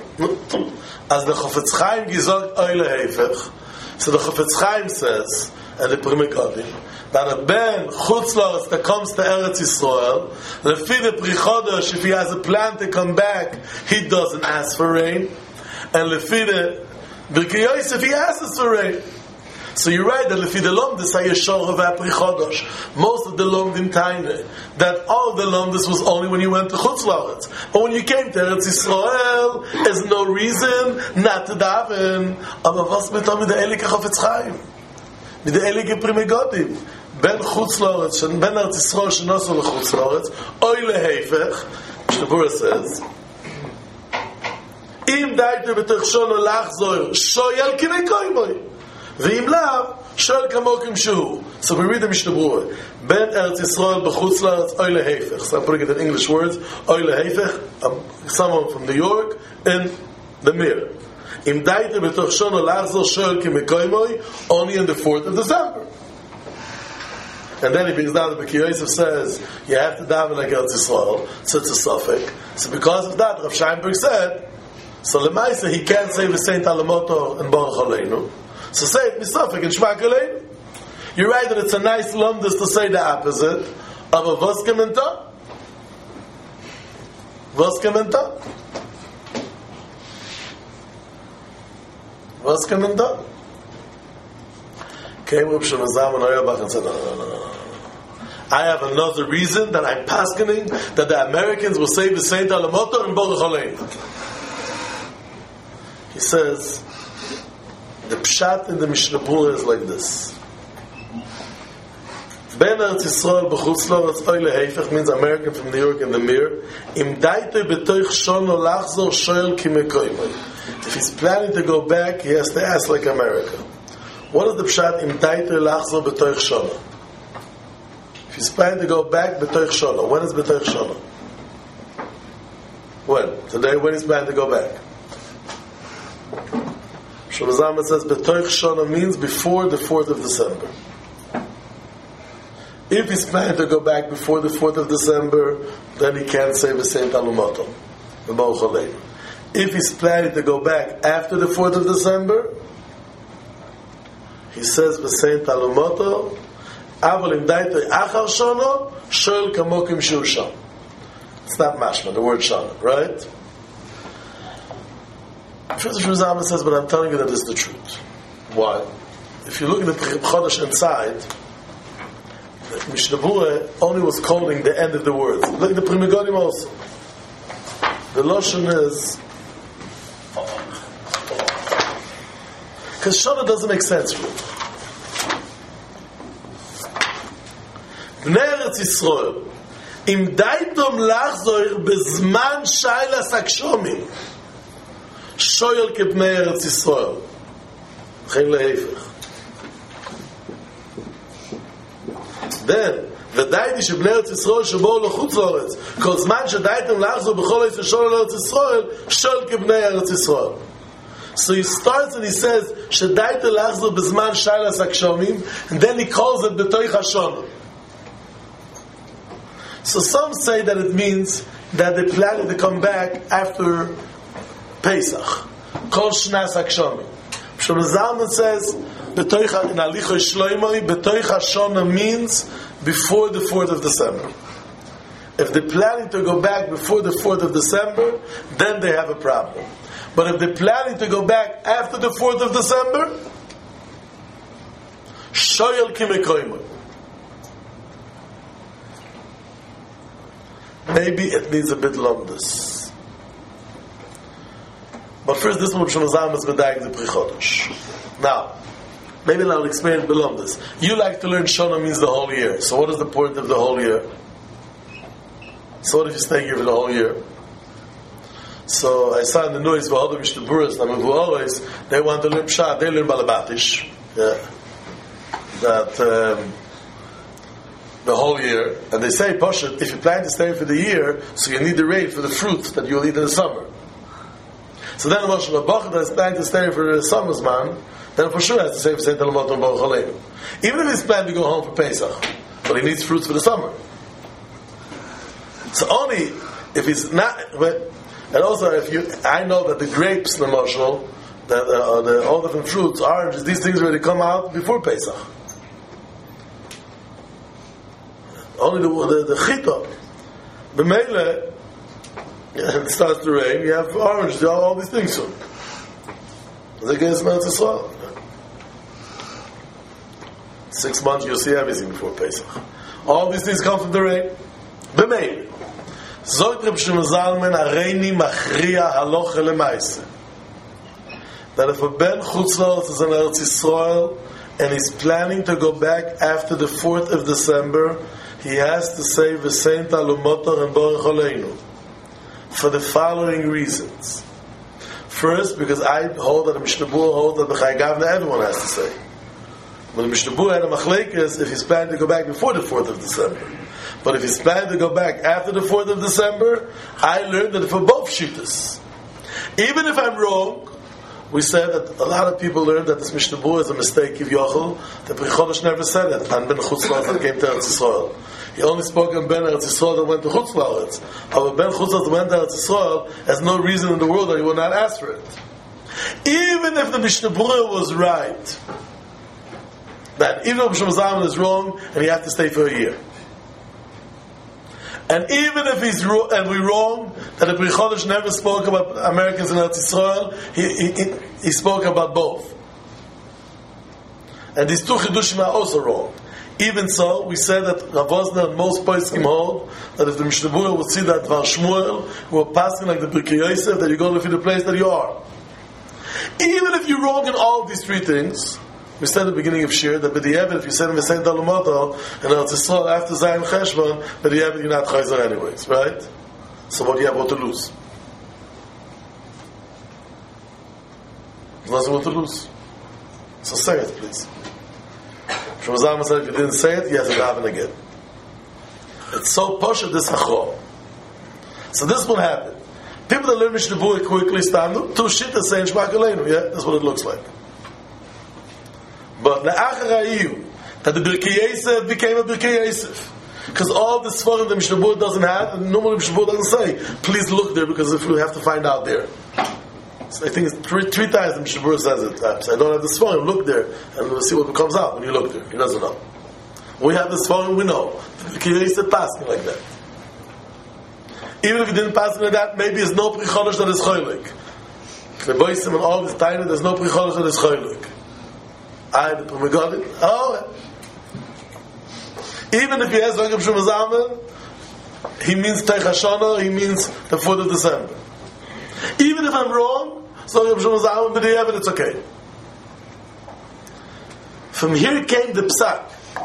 S1: As the Chofetz Chaim gesagt, Oy Leheifech. So the Chofetz Chaim says, and the Pri Megadim, that a Ben Chutz La'aretz that comes to Eretz Yisrael, lefi the Pri Chodosh, if he has a plan to come back, he doesn't ask for rain. And lefi the Birkei Yosef, he asks for rain. So you're right that lefi the lomdus hayeshor of Pri Chodosh, most of the lomdim taine, that all of the lomdus was only when you went to Chutz La'aretz. But when you came to Eretz Yisrael, there's no reason not to daven. Aber was mit mit der Elike Chofetz Chaim? Mit der Elike Pri Megadim. Ben Chutz La'aretz, Ben Eretz Yisrael shenoso lechutz la'aretz, oy leheifech, Mishnah Berurah says, im daiter b'toch shono lachzor, shoyal kinei koimoy. V'im lav, shoyal kamokim shuhu. So we read the Mishnah Berurah. Ben Eretz Yisrael b'chutz la'aretz, oy leheifech. So I'm putting it in English words. Oy leheifech, um, someone from New York, in the Mir. Im daiter b'toch shono lachzor, shoyal kinei koimoy, only on the fourth of December. And then he brings down the Birkei Yosef says, you have to daven like Eretz Yisrael, so it's a suffix. So because of that, Rav Scheinberg said, so Lemaisa, he can't say the Saint Alamoto and Baruch Aleinu. So say it misafik and Shema Aleinu. You're right that it's a nice lumdus to say the opposite of a was komenta. Was komenta? Was komenta? Came Reb Shlomo Zalman Auerbach and said, no, no, no, no. I have another reason that I'm paskening that the Americans will say the Saint Alamoto and Baruch Aleinu. He says, the pshat in the Mishnah Berurah is like this. Ben Eretz Yisrael b'chutz la'aretz oy leheifech means American from New York in the Mir. Im daiter b'toich shono lachzor shoyel kimei koimoy. If he's planning to go back, he has to ask like America. What is the pshat im daiter lachzor b'toich shono? If he's planning to go back, b'toich shono. When is b'toich shono? When? Today, when he's planning to go back? Shlomo Zalman says b'toich shono means before the fourth of December. If he's planning to go back before the fourth of December, then he can't say the Saint Alamoto, the Baruch Aleinu. If he's planning to go back after the fourth of December, he says the Saint Alamoto, Aval im daitoi achar shono, shoel kamokim shu shon. It's not mashma, the word shono, right? First Shlomo Zalman says, but I'm telling you that it's the truth. Why? If you look at the Chodesh inside, Mishnah Berurah only was quoting the end of the words. Like the Pri Megadim also. The Lashon is, because Shana doesn't make sense for it. Bnei Eretz Yisrael, im daitom lachzor bezman shaylas hakshomim, shoyel kebnei Eretz Yisrael, chen leheifech. Then, ודאיתי שבני ארץ ישראל שבואו לחוץ לארץ, כל זמן שדאיתם לחזור בכל ארץ ישראל לארץ ישראל, שואל כבני ארץ ישראל. So he starts and he says, שדאיתם לחזור בזמן שיילס הגשמים, and then he calls it בתוך השנה. So some say that it means that they planning to come back after Pesach. Kol Shnas HaGshamim. Shlomo Zalman says, B'toich in Alicha Shloimoi, B'toich HaShana means before the fourth of December. If they're planning to go back before the fourth of December, then they have a problem. But if they're planning to go back after the fourth of December, Shoyel Kimekoimoi. Maybe it needs a bit lomdus. But first, this one Shlomo Zalman is B'dayik the Pri Chodesh. Now, maybe I'll explain lomdus. You like to learn Shana means the whole year. So what is the point of the whole year? So what if you stay here for the whole year? So I saw in the noise, V'hodom Yishtaburas, Namu always, they want to learn Pshat, they learn Balabatish. Yeah. That... Um, the whole year, and they say, Pashat, if you plan to stay for the year, so you need the rain for the fruit that you'll eat in the summer. So then, Moshe Rabbeinu that is planning to stay for the summer's man, then for sure has to stay for Saint Alamoto and Baruch Aleinu. Even if he's planning to go home for Pesach, but he needs fruits for the summer. So only if he's not, but, and also if you, I know that the grapes, the Moshe, that uh, the all different fruits, oranges, these things already come out before Pesach. Only the the, the chita, the mele, it starts to rain. You have orange, all, all these things soon. They get smell to swallow. Six months you'll see everything before Pesach. All these things come from the rain. The mele. Zogt Reb Shlomo Zalman areini machriya halocha lemaise. That if a ben chutz la'aretz is in Eretz Yisrael and he's planning to go back after the fourth of December, he has to say V'sein Talumotor and Baruch Aleinu for the following reasons. First, because I hold that the Mishnah Berurah holds that the Chai Gavna everyone has to say. But the Mishnah Berurah had a machlekes if he's planning to go back before the fourth of December. But if he's planning to go back after the fourth of December, I learned that for both shittas. Even if I'm wrong, we said that a lot of people learned that this Mishnah Berurah is a mistake. If Yochel, the Pri Chodesh never said it. And Ben Chutz La'aretz that came to Eretz Yisrael. He only spoke on Ben Eretz Yisrael that went to Chutz La'aretz. However, Ben Chutz La'aretz that went to Eretz Yisrael has no reason in the world that he will not ask for it. Even if the Mishnah Berurah was right, that even if Shlomo Zalman is wrong and he has to stay for a year. And even if he's ro- and we're wrong, that the Pri Chodesh never spoke about Americans in Eretz Yisrael, he, he, he, he spoke about both. And these two Chidushim are also wrong. Even so, we said that Rav Wosner and most poskim hold that if the Mishnah Berurah would see that Dvar Shmuel, who are passing like the Birkei Yosef, that you're going to the place that you are. Even if you're wrong in all of these three things, we said at the beginning of Shir that b'di'evet, if you said in the same Talumoto and Eretz Yisrael after Zayin Cheshvan, b'di'evet you're not Chayzer anyways, right? So what do you have what to lose? There's nothing what to lose. So say it, please. Shlomo Zalman said if you didn't say it, he has to happen again. It's so posh of this hachor. So this will happen. People that learn Mishnah Berurah quickly stand up, two shittas saying Shema Kaleinu, yeah? That's what it looks like. But le'achar ha'iyu, that the Birkei Yosef became a Birkei Yosef. Because all the Sforim the Mishnah Berurah doesn't have, and normally Mishnah Berurah doesn't say, please look there, because if we have to find out there. So I think it's three, three times the Mishnah Berurah says it. So I don't have the Sforim, look there, and we'll see what comes out when you look there. He doesn't know. We have the Sforim, we know. The Birkei Yosef passing like that. Even if he didn't pass like that, maybe there's no Pri Chodesh that is cholik. The boys and all this time, there's no Pri Chodesh that is cholik. I the Pomegranate. Oh, even if he has Reb Shlomo Zalman, he means Teich Hashana, he means the fourth of December. Even if I'm wrong, so Reb Shlomo Zalman, but the it's okay. From here came the psak.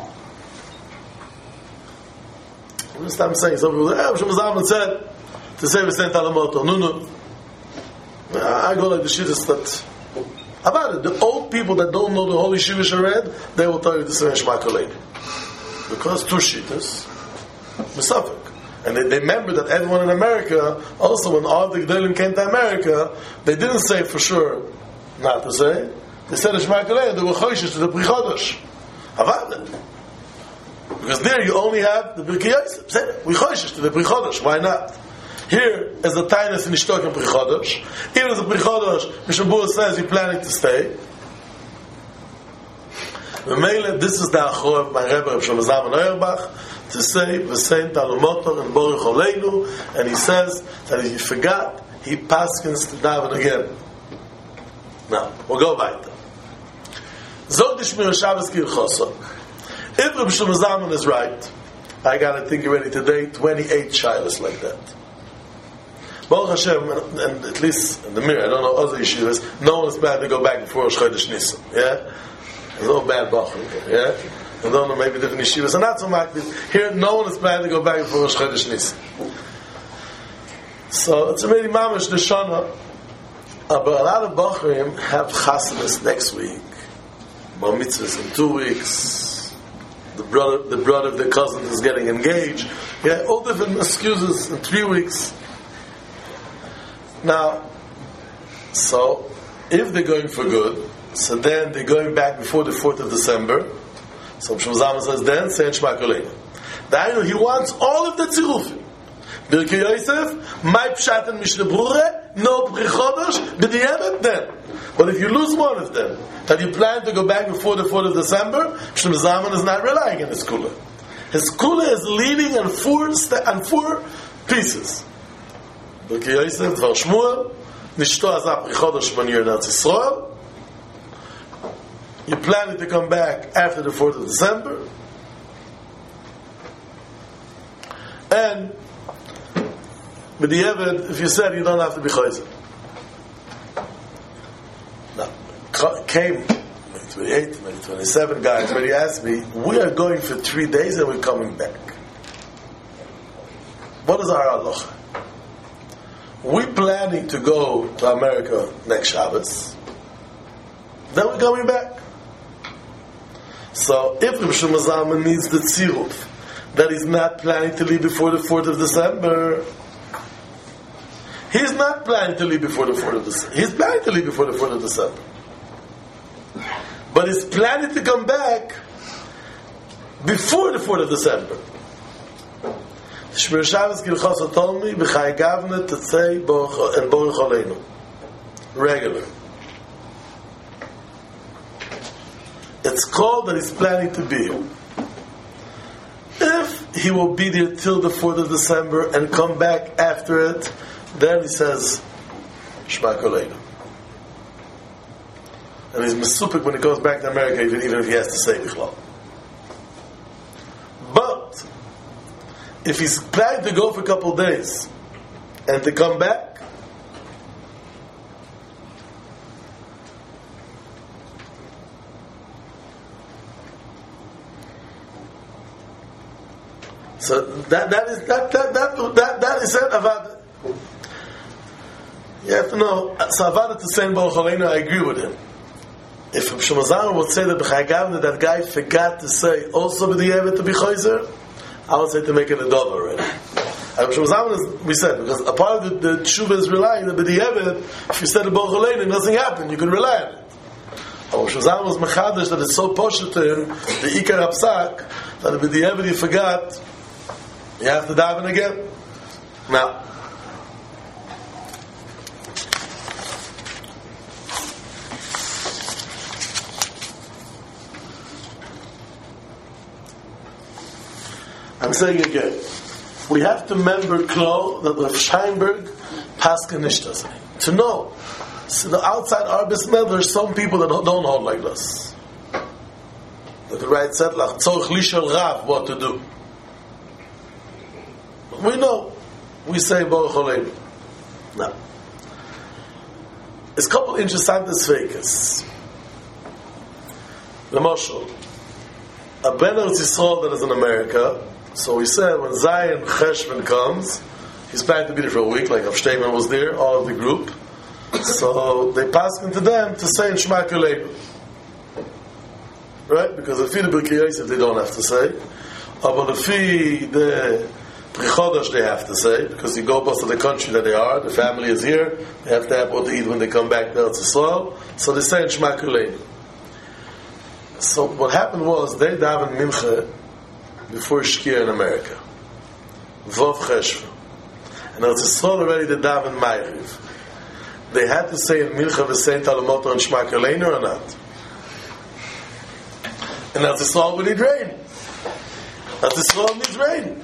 S1: That's what I'm saying. Some people say, Reb Shlomo Zalman said to say V'sein Talumoto. No, no. I go like the shittas that. About it, the old people that don't know the Holy Shiva Shared, they will tell you the same Shema Kaleinu. Because two shittas, Mesafik. And they, they remember that everyone in America, also when all the Gedolim came to America, they didn't say for sure not to say. They said Shema Koleinu, they were choishes to the Pri Chodesh. Havad. Because there you only have the Birkei Yosef. Say, we choishes to the Pri Chodesh. Why not? Here is the Tainus in Ishtok and Pri Chodesh. Here is the Pri Chodesh, Mishabur says he's planning to stay. This is the Achor of my Rebbe of Shlomo Zalman Auerbach to say V'sein Talumotor and Boruch Oleinu, and he says that if he forgot, he paskins to daven again. Now, we'll go weiter. Zog Dishmir Shabbos Kirchoso. If Rebbe Shlomo Zalman is right, I gotta think you're ready today, twenty-eight shilas like that. Baruch Hashem, and, and at least in the mirror, I don't know other yeshivas, no one is bad to go back before Rosh Chodesh Nisan. Yeah? There's no bad bachur. Yeah? I don't know, maybe different yeshivas are not so much. Here, no one is planning to go back before Rosh Chodesh Nisan. So, it's already mamash the Shana. Uh, but a lot of bachurim have chasanas next week. Bar mitzvahs in two weeks. The brother, the brother of their cousin is getting engaged. Yeah, all different excuses in three weeks. Now, so, if they're going for good, so then they're going back before the fourth of December. So Shlomo Zalman says then, say Shema Koleinu. He wants all of the tzirufim. Birkei Yosef, my pshat and Mishnah Brura, no Pri Chodesh, b'di'emet then. But if you lose one of them, that you plan to go back before the fourth of December, Shlomo Zalman is not relying on his kula. His kula is leading on four, on four pieces. Birkei Yosef, Dvar Shmuel, Nishto Azah Pri Chodesh when you're in Eretz Yisrael. You're planning to come back after the fourth of December. And with the Eved, if you said you don't have to be chayzer. Now, came maybe twenty-eight, maybe twenty-seven guys, but he asked me, we are going for three days and we're coming back. What is our halacha? We're planning to go to America next Shabbos. Then we're coming back. So, if Rebbe Shlomo Zalman needs the tziruf that he's not planning to leave before the fourth of December, he's not planning to leave before the fourth of December. He's planning to leave before the fourth of December. But he's planning to come back before the fourth of December. Shmir Shabbos Kirchoso told me, B'chai Gavne Tetzei and Boruch Oleinu. Regular. It's called that he's planning to be here. If he will be there till the fourth of December and come back after it, then he says, Shema Koleinu. And he's mesupik when he goes back to America, even, even if he has to say Bichlal. But, if he's planning to go for a couple of days and to come back, so that that is that that that that, that is said about. You have to know. So Avada to say Baruch Oleinu, I agree with him. If Shlomo Zalman would say that B'chai Gavne, that guy forgot to say also b'di'evet to be chayzer, I would say to make it a dollar already. And Shlomo Zalman is, we said, because a part of the, the tshuva is relying on b'di'evet. If you said the Baruch Oleinu, nothing happened. You could rely on it. And Shlomo Zalman was mechadish that it's so poshut to him, the ikar hapsak, that the b'di'evet you forgot. You have to daven again. Now, I'm saying again, we have to remember, Klo, that Rav Scheinberg Pascha Nishtas. To know, so the outside Arbis Med, there's some people that don't, don't hold like this. That the right said, Lach Tzorch Lishol Rav, what to do. We know. We say Baruch Oleinu. Now, it's a couple interesting fakers. The Moshel, a Ben Eretz Yisrael that is in America. So we said when Zion Cheshvan comes, he's planning to be there for a week, like Rav Shteinman was there, all of the group. So they pass into them to say in Shema Koleinu. Right? Because if you the Birkei Yosef, they don't have to say. Aber the fee, the Prichodosh they have to say, because you go back to the country that they are, the family is here, they have to have what to eat when they come back to Eretz Yisrael, so they say in Shema Kuleinu. So what happened was, they davened Mincha before Shkia in America. Vov Cheshva. And Eretz Yisrael already they davened Ma'ariv. They had to say in Mincha v'sein Talamoto and Shema Kuleinu or not? And Eretz Yisrael would need rain. Eretz Yisrael needs rain.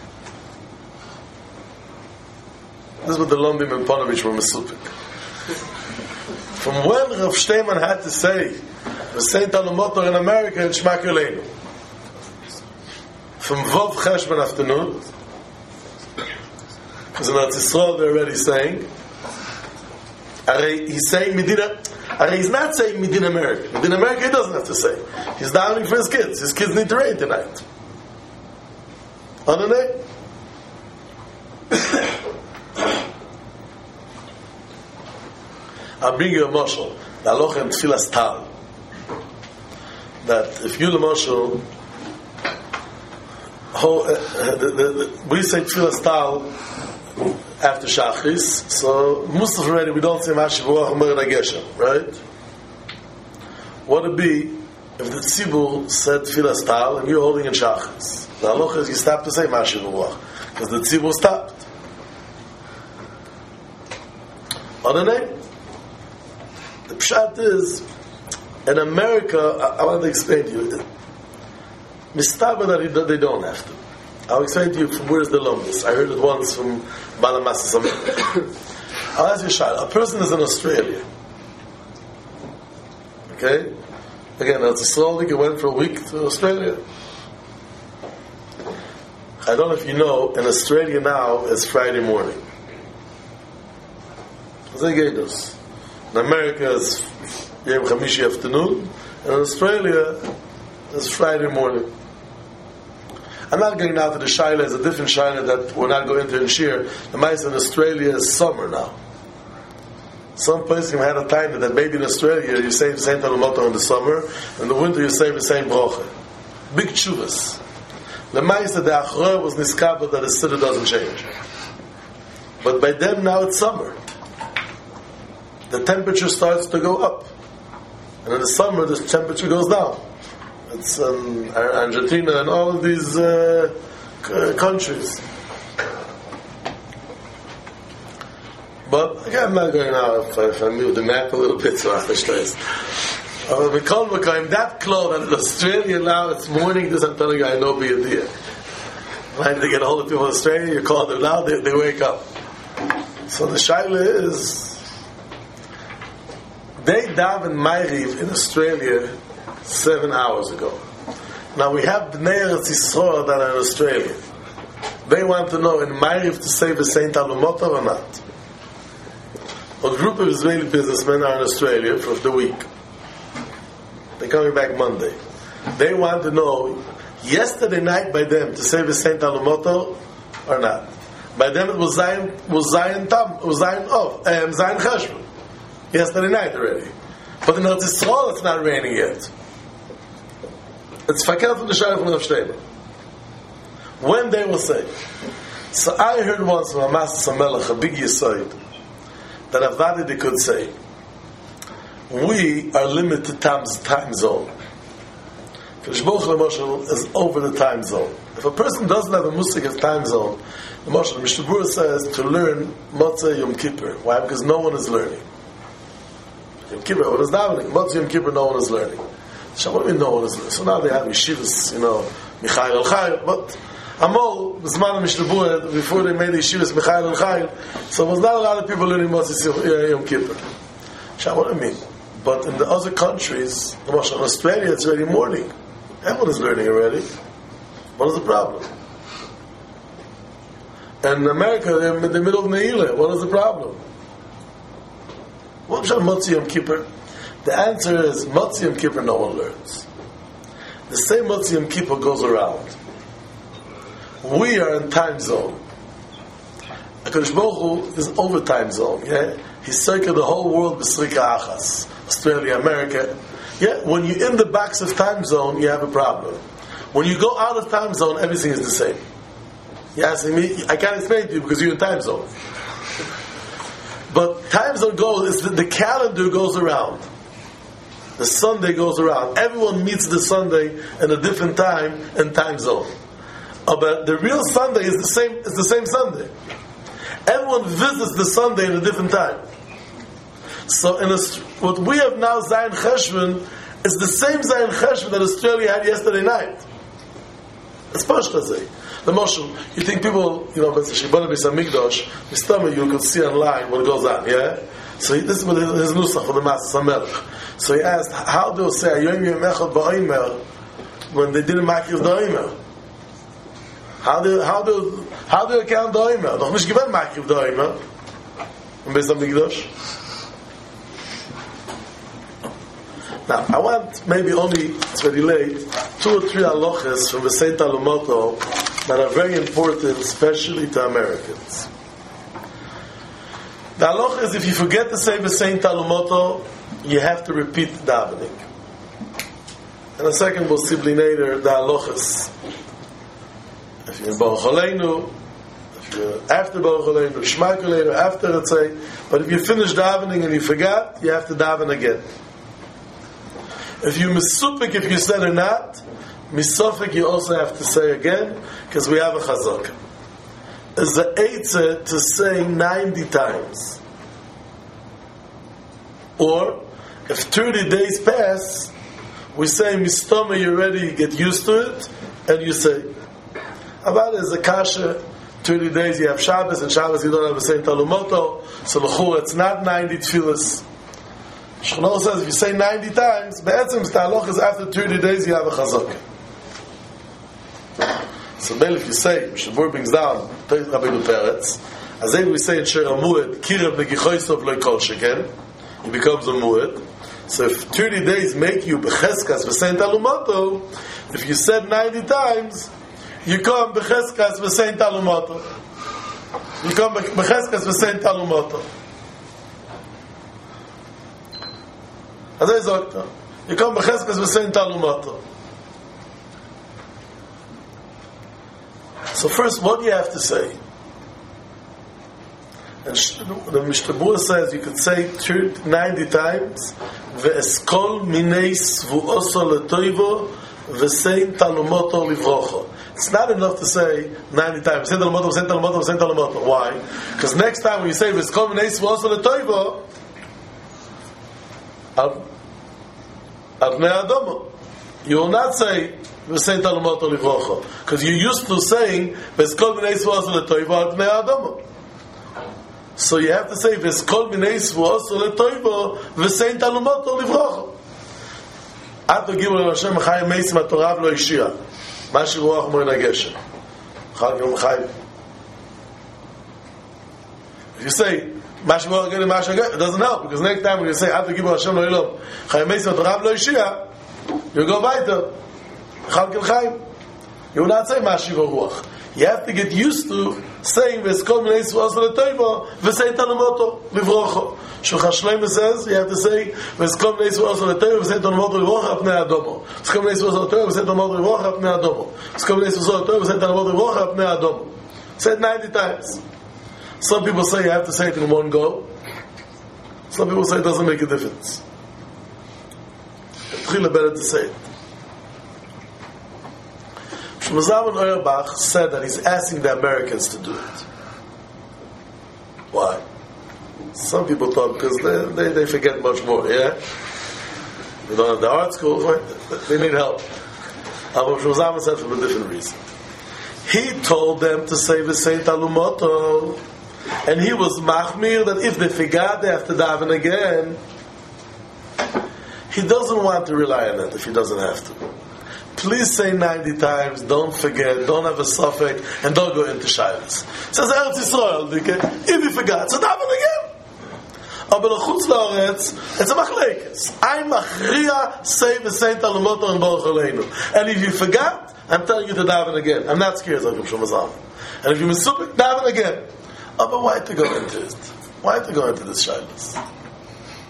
S1: This is what the Lomdim and Ponovich were mesupik. From when Rav Shteiman had to say the Saint Alamotor in America and Shema Kuleinu, from Vov Cheshvan afternoon, because in Eretz Yisrael they're already saying, he's saying Medina, he's not saying Medina America. Medina America he doesn't have to say. He's davening for his kids. His kids need to rain tonight. Underneath? I'll bring you a mashal. The halacha in Tfilas Tal. That if you the mashal, we say Tfilas Tal after Shachris. So Musaf already we don't say Mashiv Ruach Mer Geshem, right? What would it be if the Tzibur said Tfilas Tal and you're holding in Shachris? The halacha is you stop to say Mashiv Ruach because the Tzibur stopped. Other name. The pshat is, in America, I, I want to explain to you, Mistaba that they don't have to. I'll explain to you from where's the lumbus. I heard it once from Balamasa Samir. I'll ask you a shot. A person is in Australia. Okay? Again, it's a slowly, he went for a week to Australia. I don't know if you know, in Australia now, it's Friday morning. They gave us. In America, it's Yom Chamishi afternoon, and in Australia, it's Friday morning. I'm not going now to the Shaila, it's a different Shaila that we're not going to in Shir. The mice in Australia is summer now. Some places had a time that maybe in Australia you say the same Talamoto in the summer, in the winter you say the same Brocha. Big chuvas. The mice that the Achroy was niskabel that the city doesn't change. But by them now it's summer. The temperature starts to go up. And in the summer, the temperature goes down. It's um, Argentina and all of these uh, c- countries. But again, I'm not going now, if I, if I move the map a little bit, so I understand. Uh, we call I'm that close, and in Australia now, it's morning, this I'm telling you, I know be a deal. Trying to get a hold of people in Australia, you call them now, they, they wake up. So the shaila is, they daven Ma'ariv in Australia seven hours ago. Now we have the Eretz Yisrael that are in Australia. They want to know in Ma'ariv to say the Saint Alumota or not. A group of Israeli businessmen are in Australia for the week. They're coming back Monday. They want to know yesterday night by them to say the Saint Alumota or not. By them it was Zion, was Zion Tam, was Zion of, um, Zion Cheshvan. Yesterday night already. But in Eretz Yisrael it's not raining yet. It's fakir from the Shara from Rav Shteiman. When they will say. So I heard once from a Master Samelech, a big Yisoid, that Avadi could say, we are limited to time zone. Kadosh Baruch Hu is over the time zone. If a person doesn't have a musik of time zone, the Moshe Mishnah Berurah says to learn Motzei Yom Kippur. Why? Because no one is learning. Yom Kippur, what is davening? Motzei Yom Kippur, no one is learning. So what do we know one is learning? So now they have yeshivas, you know, Michael al-Chayil, but Amol, Zman Mishnah Berurah, before they made the yeshivas Michael al-Chayil, so there was not a lot of people learning Motzei Yom Kippur. So what do I mean? But in the other countries, in Australia, it's already morning. Everyone is learning already. What is the problem? And in America, they're in the middle of Ne'ilah. What is the problem? What is Motzei Yom Kippur? The answer is, Motzei Yom Kippur no one learns. The same Motzei Yom Kippur goes around. We are in time zone. HaKadosh Baruch Hu is over time zone. Yeah? He circled the whole world with Srika Achas. Australia, America. Yeah, when you're in the box of time zone, you have a problem. When you go out of time zone, everything is the same. You're asking me, I can't explain to you because you're in time zone. But time zone goes, is the, the calendar goes around. The Sunday goes around. Everyone meets the Sunday in a different time and time zone. Uh, but the real Sunday is the same. It's the same Sunday. Everyone visits the Sunday in a different time. So, in a, what we have now, Zayin Cheshvan, is the same Zayin Cheshvan that Australia had yesterday night. It's Pashta. The Moshe, you think people, you know, but the Shibana B'Samigdosh, the stomach you could see online what goes on, yeah? So he, this is what his, his nusach for the Master Samelech. So he asked, how do you say Ayoim Yom Echad Ba'omer when they didn't make the Omer? How do how do how do you count the Omer? Doch nicht gewinnt make the Omer in Beis Hamikdash. Now I want maybe only it's very late two or three halachas from the Saint Talumoto that are very important, especially to Americans. The halacha is if you forget to say the Saint Talumoto, you have to repeat the davening. And a second we'll see later the halachas. If you're in Baruch Aleinu, if you're after Baruch Aleinu, Shema Koleinu, after let's say, but if you finish davening and you forgot, you have to daven again. If you misupik, if you said or not, misofik you also have to say again, because we have a chazaka. It's the eitzah to say ninety times. Or, if thirty days pass, we say mistoma, you already get used to it, and you say, about it is a kasha, thirty days you have Shabbos, and Shabbos you don't have the same talumoto, so l'chur it's not ninety tefillas. Shulchan says if you say ninety times, be'etzim sta'aloch is after thirty days you have a chazaka. So then if you say, Shabur brings down, Teich Rabbeinu Peretz, as then we say in Shir HaMued, Kirev Negichoysov Lo Kol Sheken, he becomes a Mued. So if thirty days make you Becheskas V'Sein Talumoto, if you said ninety times, you come Becheskas V'Sein Talumoto. You come Becheskas V'Sein Talumoto. As I said, you come Becheskas V'Sein Talumoto. So first, what do you have to say? And the Mishtabur says you could say ninety times, Ve'eskol minei svu'oso letoivo, V'sein talumoto livrocho. It's not enough to say ninety times, V'sein talumoto, V'sein talumoto, V'sein talumoto. Why? Because next time when you say Ve'eskol minei svu'oso letoivo, Ad Bnei Adomo, you will not say V'sein talumoto livrocho, because you're used to saying Ve'eskol minei svu'oso letoivo Ad Bnei Adomo. So you have to say Ve'eskol minei svu'oso letoivo V'sein talumoto livrocho. Ato gimel Hashem chayim meisim atorav lo ishia. Mashi ruach mo inageshem. Chal gimel chayim. If you say Mashi ruach gimel mashi inageshem, it doesn't help because next time when you say Ato gimel Hashem lo ilom chayim meisim atorav lo ishia, you go weiter. Chal gimel chayim. You will not say Mashi ruach. You have to get used to saying Ve'eskol minei svu'oso letoivo V'sein talumoto livrocho. Shulchan Shlomo says you have to say Ve'eskol minei svu'oso letoivo V'sein talumoto livrocho Apnei Adomo. Ve'eskol minei svu'oso letoivo V'sein talumoto livrocho Apnei Adomo. Ve'eskol minei svu'oso letoivo V'sein talumoto livrocho Apnei Adomo. Say it ninety times. Some people say you have to say it in one go. Some people say it doesn't make a difference. It's really better to say it. Shmuel Auerbach said that he's asking the Americans to do it. Why? Some people thought because they, they, they forget much more, yeah? They don't have the art school, right? They need help. But Shmuel said for a different reason. He told them to say V'sein talumoto, and he was machmir that if they forgot they have to daven again. He doesn't want to rely on it if he doesn't have to. Please say ninety times, don't forget, don't have a suffix, and don't go into shilas. It says Eretz Yisrael, if you forgot, so daven again. Aber l'chutz la'aretz, it's a machlekes. I machriya say V'sein talumoto and Baruch Aleinu. And if you forgot, I'm telling you to daven again. I'm not scared of Shomazam. And if you misupik, daven again. Oh, but why to go into it? Why to go into this shilas?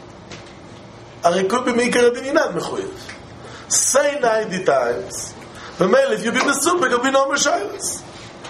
S1: And it could be mikar adin, you're not mechuyev. Say ninety times, But mainly, if you be Mesupik, there'll be no more Shilas.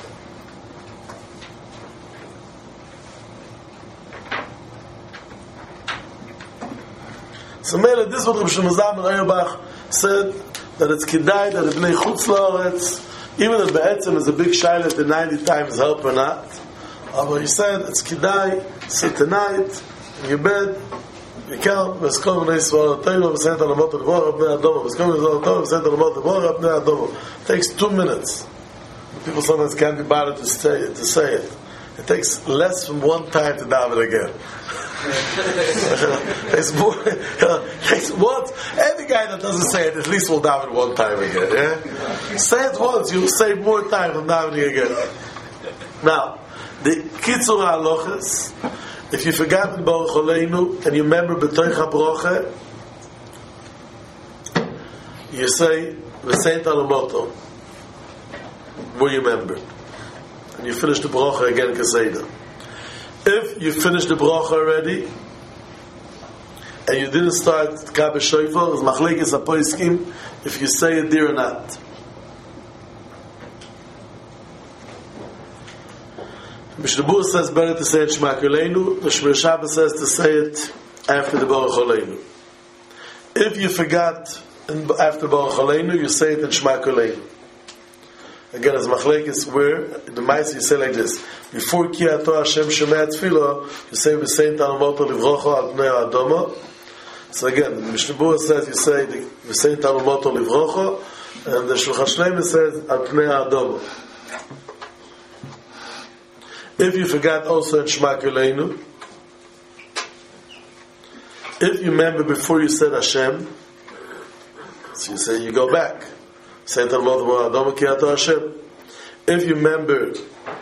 S1: So mainly, this is what Rabbi Shlomo Zalman Auerbach said, that it's Kedai, that it's Bnei Chutz La'aretz, even if Be'etzem is a big Shilas, the ninety times help or not. But he said, it's Kedai, sit tonight, in your bed, you count, Veskom Bnei Yisrael Teiva, Vesent Alamot Levora, Bnei Adoma, Veskom Bnei Yisrael Teiva, Vesent Alamot Levora, Bnei Adoma. It takes two minutes. People sometimes can't be bothered to say it. To say it. It takes less than one time to daven again. It's more, it takes once. Every guy that doesn't say it at least will daven one time again. Yeah? Say it once, you'll save more time from davening again. Now, the Kitzur HaLoches, if you forgot in Baruch Aleinu and you remember B'toich HaBroche, you say V'seint Alamoto, where you remember, and you finish the Broche again Kaseda. If you finish the Broche already and you didn't start Kabe Shofar, it's Machlekes HaPoskim if you say it there or not. Mishnah Berurah says better to say it Shema Koleinu. The Shmir Shabbos says to say it after the Baruch Aleinu. If you forgot in, after Baruch Aleinu, you say it in Shema Koleinu. Again, as Machlekes, where the Maisa you say like this: before Kiyato Hashem Shemei Tefillah, you say V'sein Talmoto Livrocho Al Pnei Adoma. So again, the Mishnah Berurah says you say V'sein Talmoto Livrocho, and the Shulchan Shleimah says Al Pnei Adoma. If you forgot also in Shema Koleinu, if you remember before you said Hashem, so you say you go back. Say Talmud Kiyato Hashem. If you remember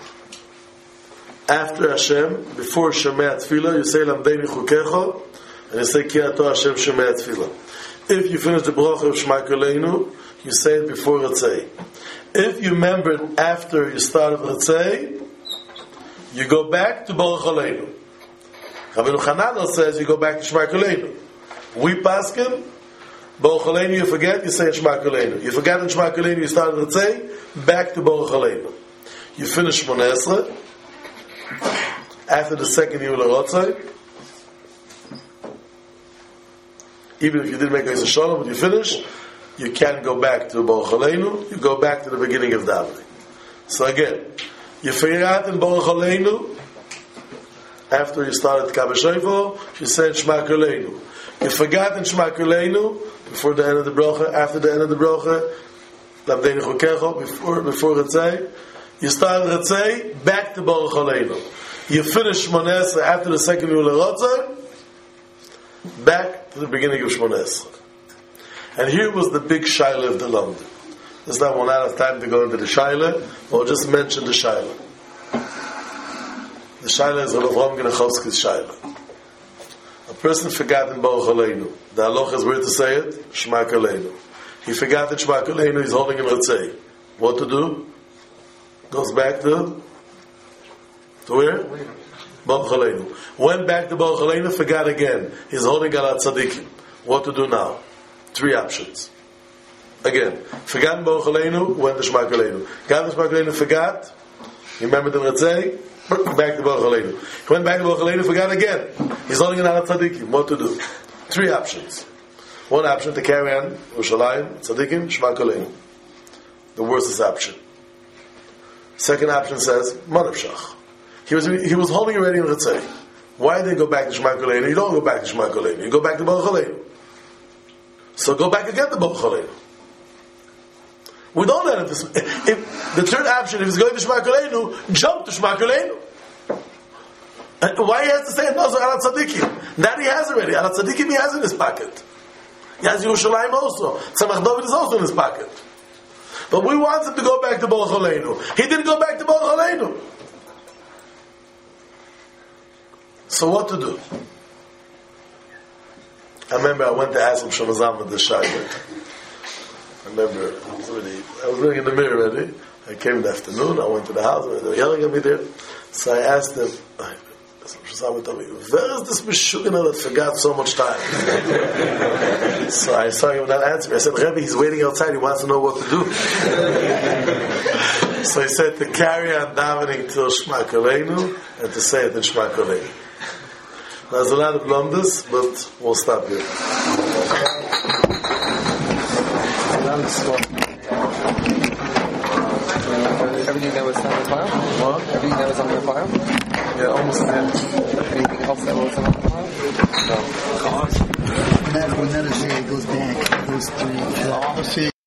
S1: after Hashem, before Shemei Tefillah, you say Lamdeini Chukecho, and you say Kiyato Hashem Shemei Tefillah. If you finish the bracha of Shema Koleinu, you say it before Ratzei. If you remember after you started Ratzei, you go back to Baruch Aleinu. Rabbeinu Chananel says you go back to Shema Koleinu. We paskin Baruch Aleinu, you forget, you say Shema Koleinu. You forget in Shema Koleinu, you start with say, back to Baruch Aleinu. You finish Shmoneh Esrei. After the second Yul HaRotzai, even if you didn't make a Shalom, when you finish, you can't go back to Baruch Aleinu, you go back to the beginning of davening. So again, you forgot in Baruch Aleinu, after you started Kabe Shofar, you said Shema Koleinu. You forgot in Shema Koleinu, before the end of the bracha, after the end of the bracha, Lamdeini Chukecho, before before Ratzei, you started Ratzei, back to Baruch Aleinu. You finish Shmoneh Esrei after the second Yul HaRotzai, back to the beginning of Shmoneh Esrei. And here was the big Shaila of the London. There's not one out of time to go into the Shaila, but I'll just mention the Shaila. The Shaila is Rav Avraham Genachowski's Shaila. A person forgot in Baruch Aleinu. The halacha is where to say it? Shema Koleinu. He forgot in Shema Koleinu, he's holding in Ratzei. What to do? Goes back to to where? Baruch Aleinu. Went back to Baruch Aleinu, forgot again. He's holding Al Tzadikim. What to do now? Three options. Again, forgot in Baruch Aleinu, went to Shema Koleinu. Got in Shema Koleinu, forgot. He remembered in Ratzei, back to Baruch Aleinu. He went back to Baruch Aleinu, forgot again. He's holding an Al Tzadikim. What to do? Three options. One option to carry on Yerushalayim, Tzadikim, Shema Koleinu. The worstest option. Second option says Manavshach. He was he was holding already in Ratzei. Why did he go back to Shema Koleinu? You don't go back to Shema Koleinu. You go back to Baruch Aleinu. So go back again to Baruch Aleinu. We don't let him. If the third option, if he's going to Shema Koleinu, jump to Shema Koleinu. And why he has to say Nazar Al Tzadikim? That he has already. Al Tzadikim he has in his pocket. He has Yerushalayim also. Tzemach David is also in his pocket. But we want him to go back to Baruch Aleinu. He didn't go back to Baruch Aleinu. So what to do? I remember I went to ask him Shlomo Zalman the Shaila. I remember I was already, I was looking in the mirror already. I came in the afternoon, I went to the house, they were yelling at me there. So I asked him, Somebody told me, where is this Meshuggah that forgot so much time? So I saw him not answer me. I said, Rebbe, he's waiting outside. He wants to know what to do. So he said to carry on davening till Shema Koleinu and to say it in Shema Koleinu. There's a lot of blunders, but we'll stop here.
S2: Everything that was on the file?
S1: What?
S2: Everything that was on the file?
S1: Yeah, almost there.
S2: Anything else that was on the file?
S3: When that, when that is, it goes back, it goes through.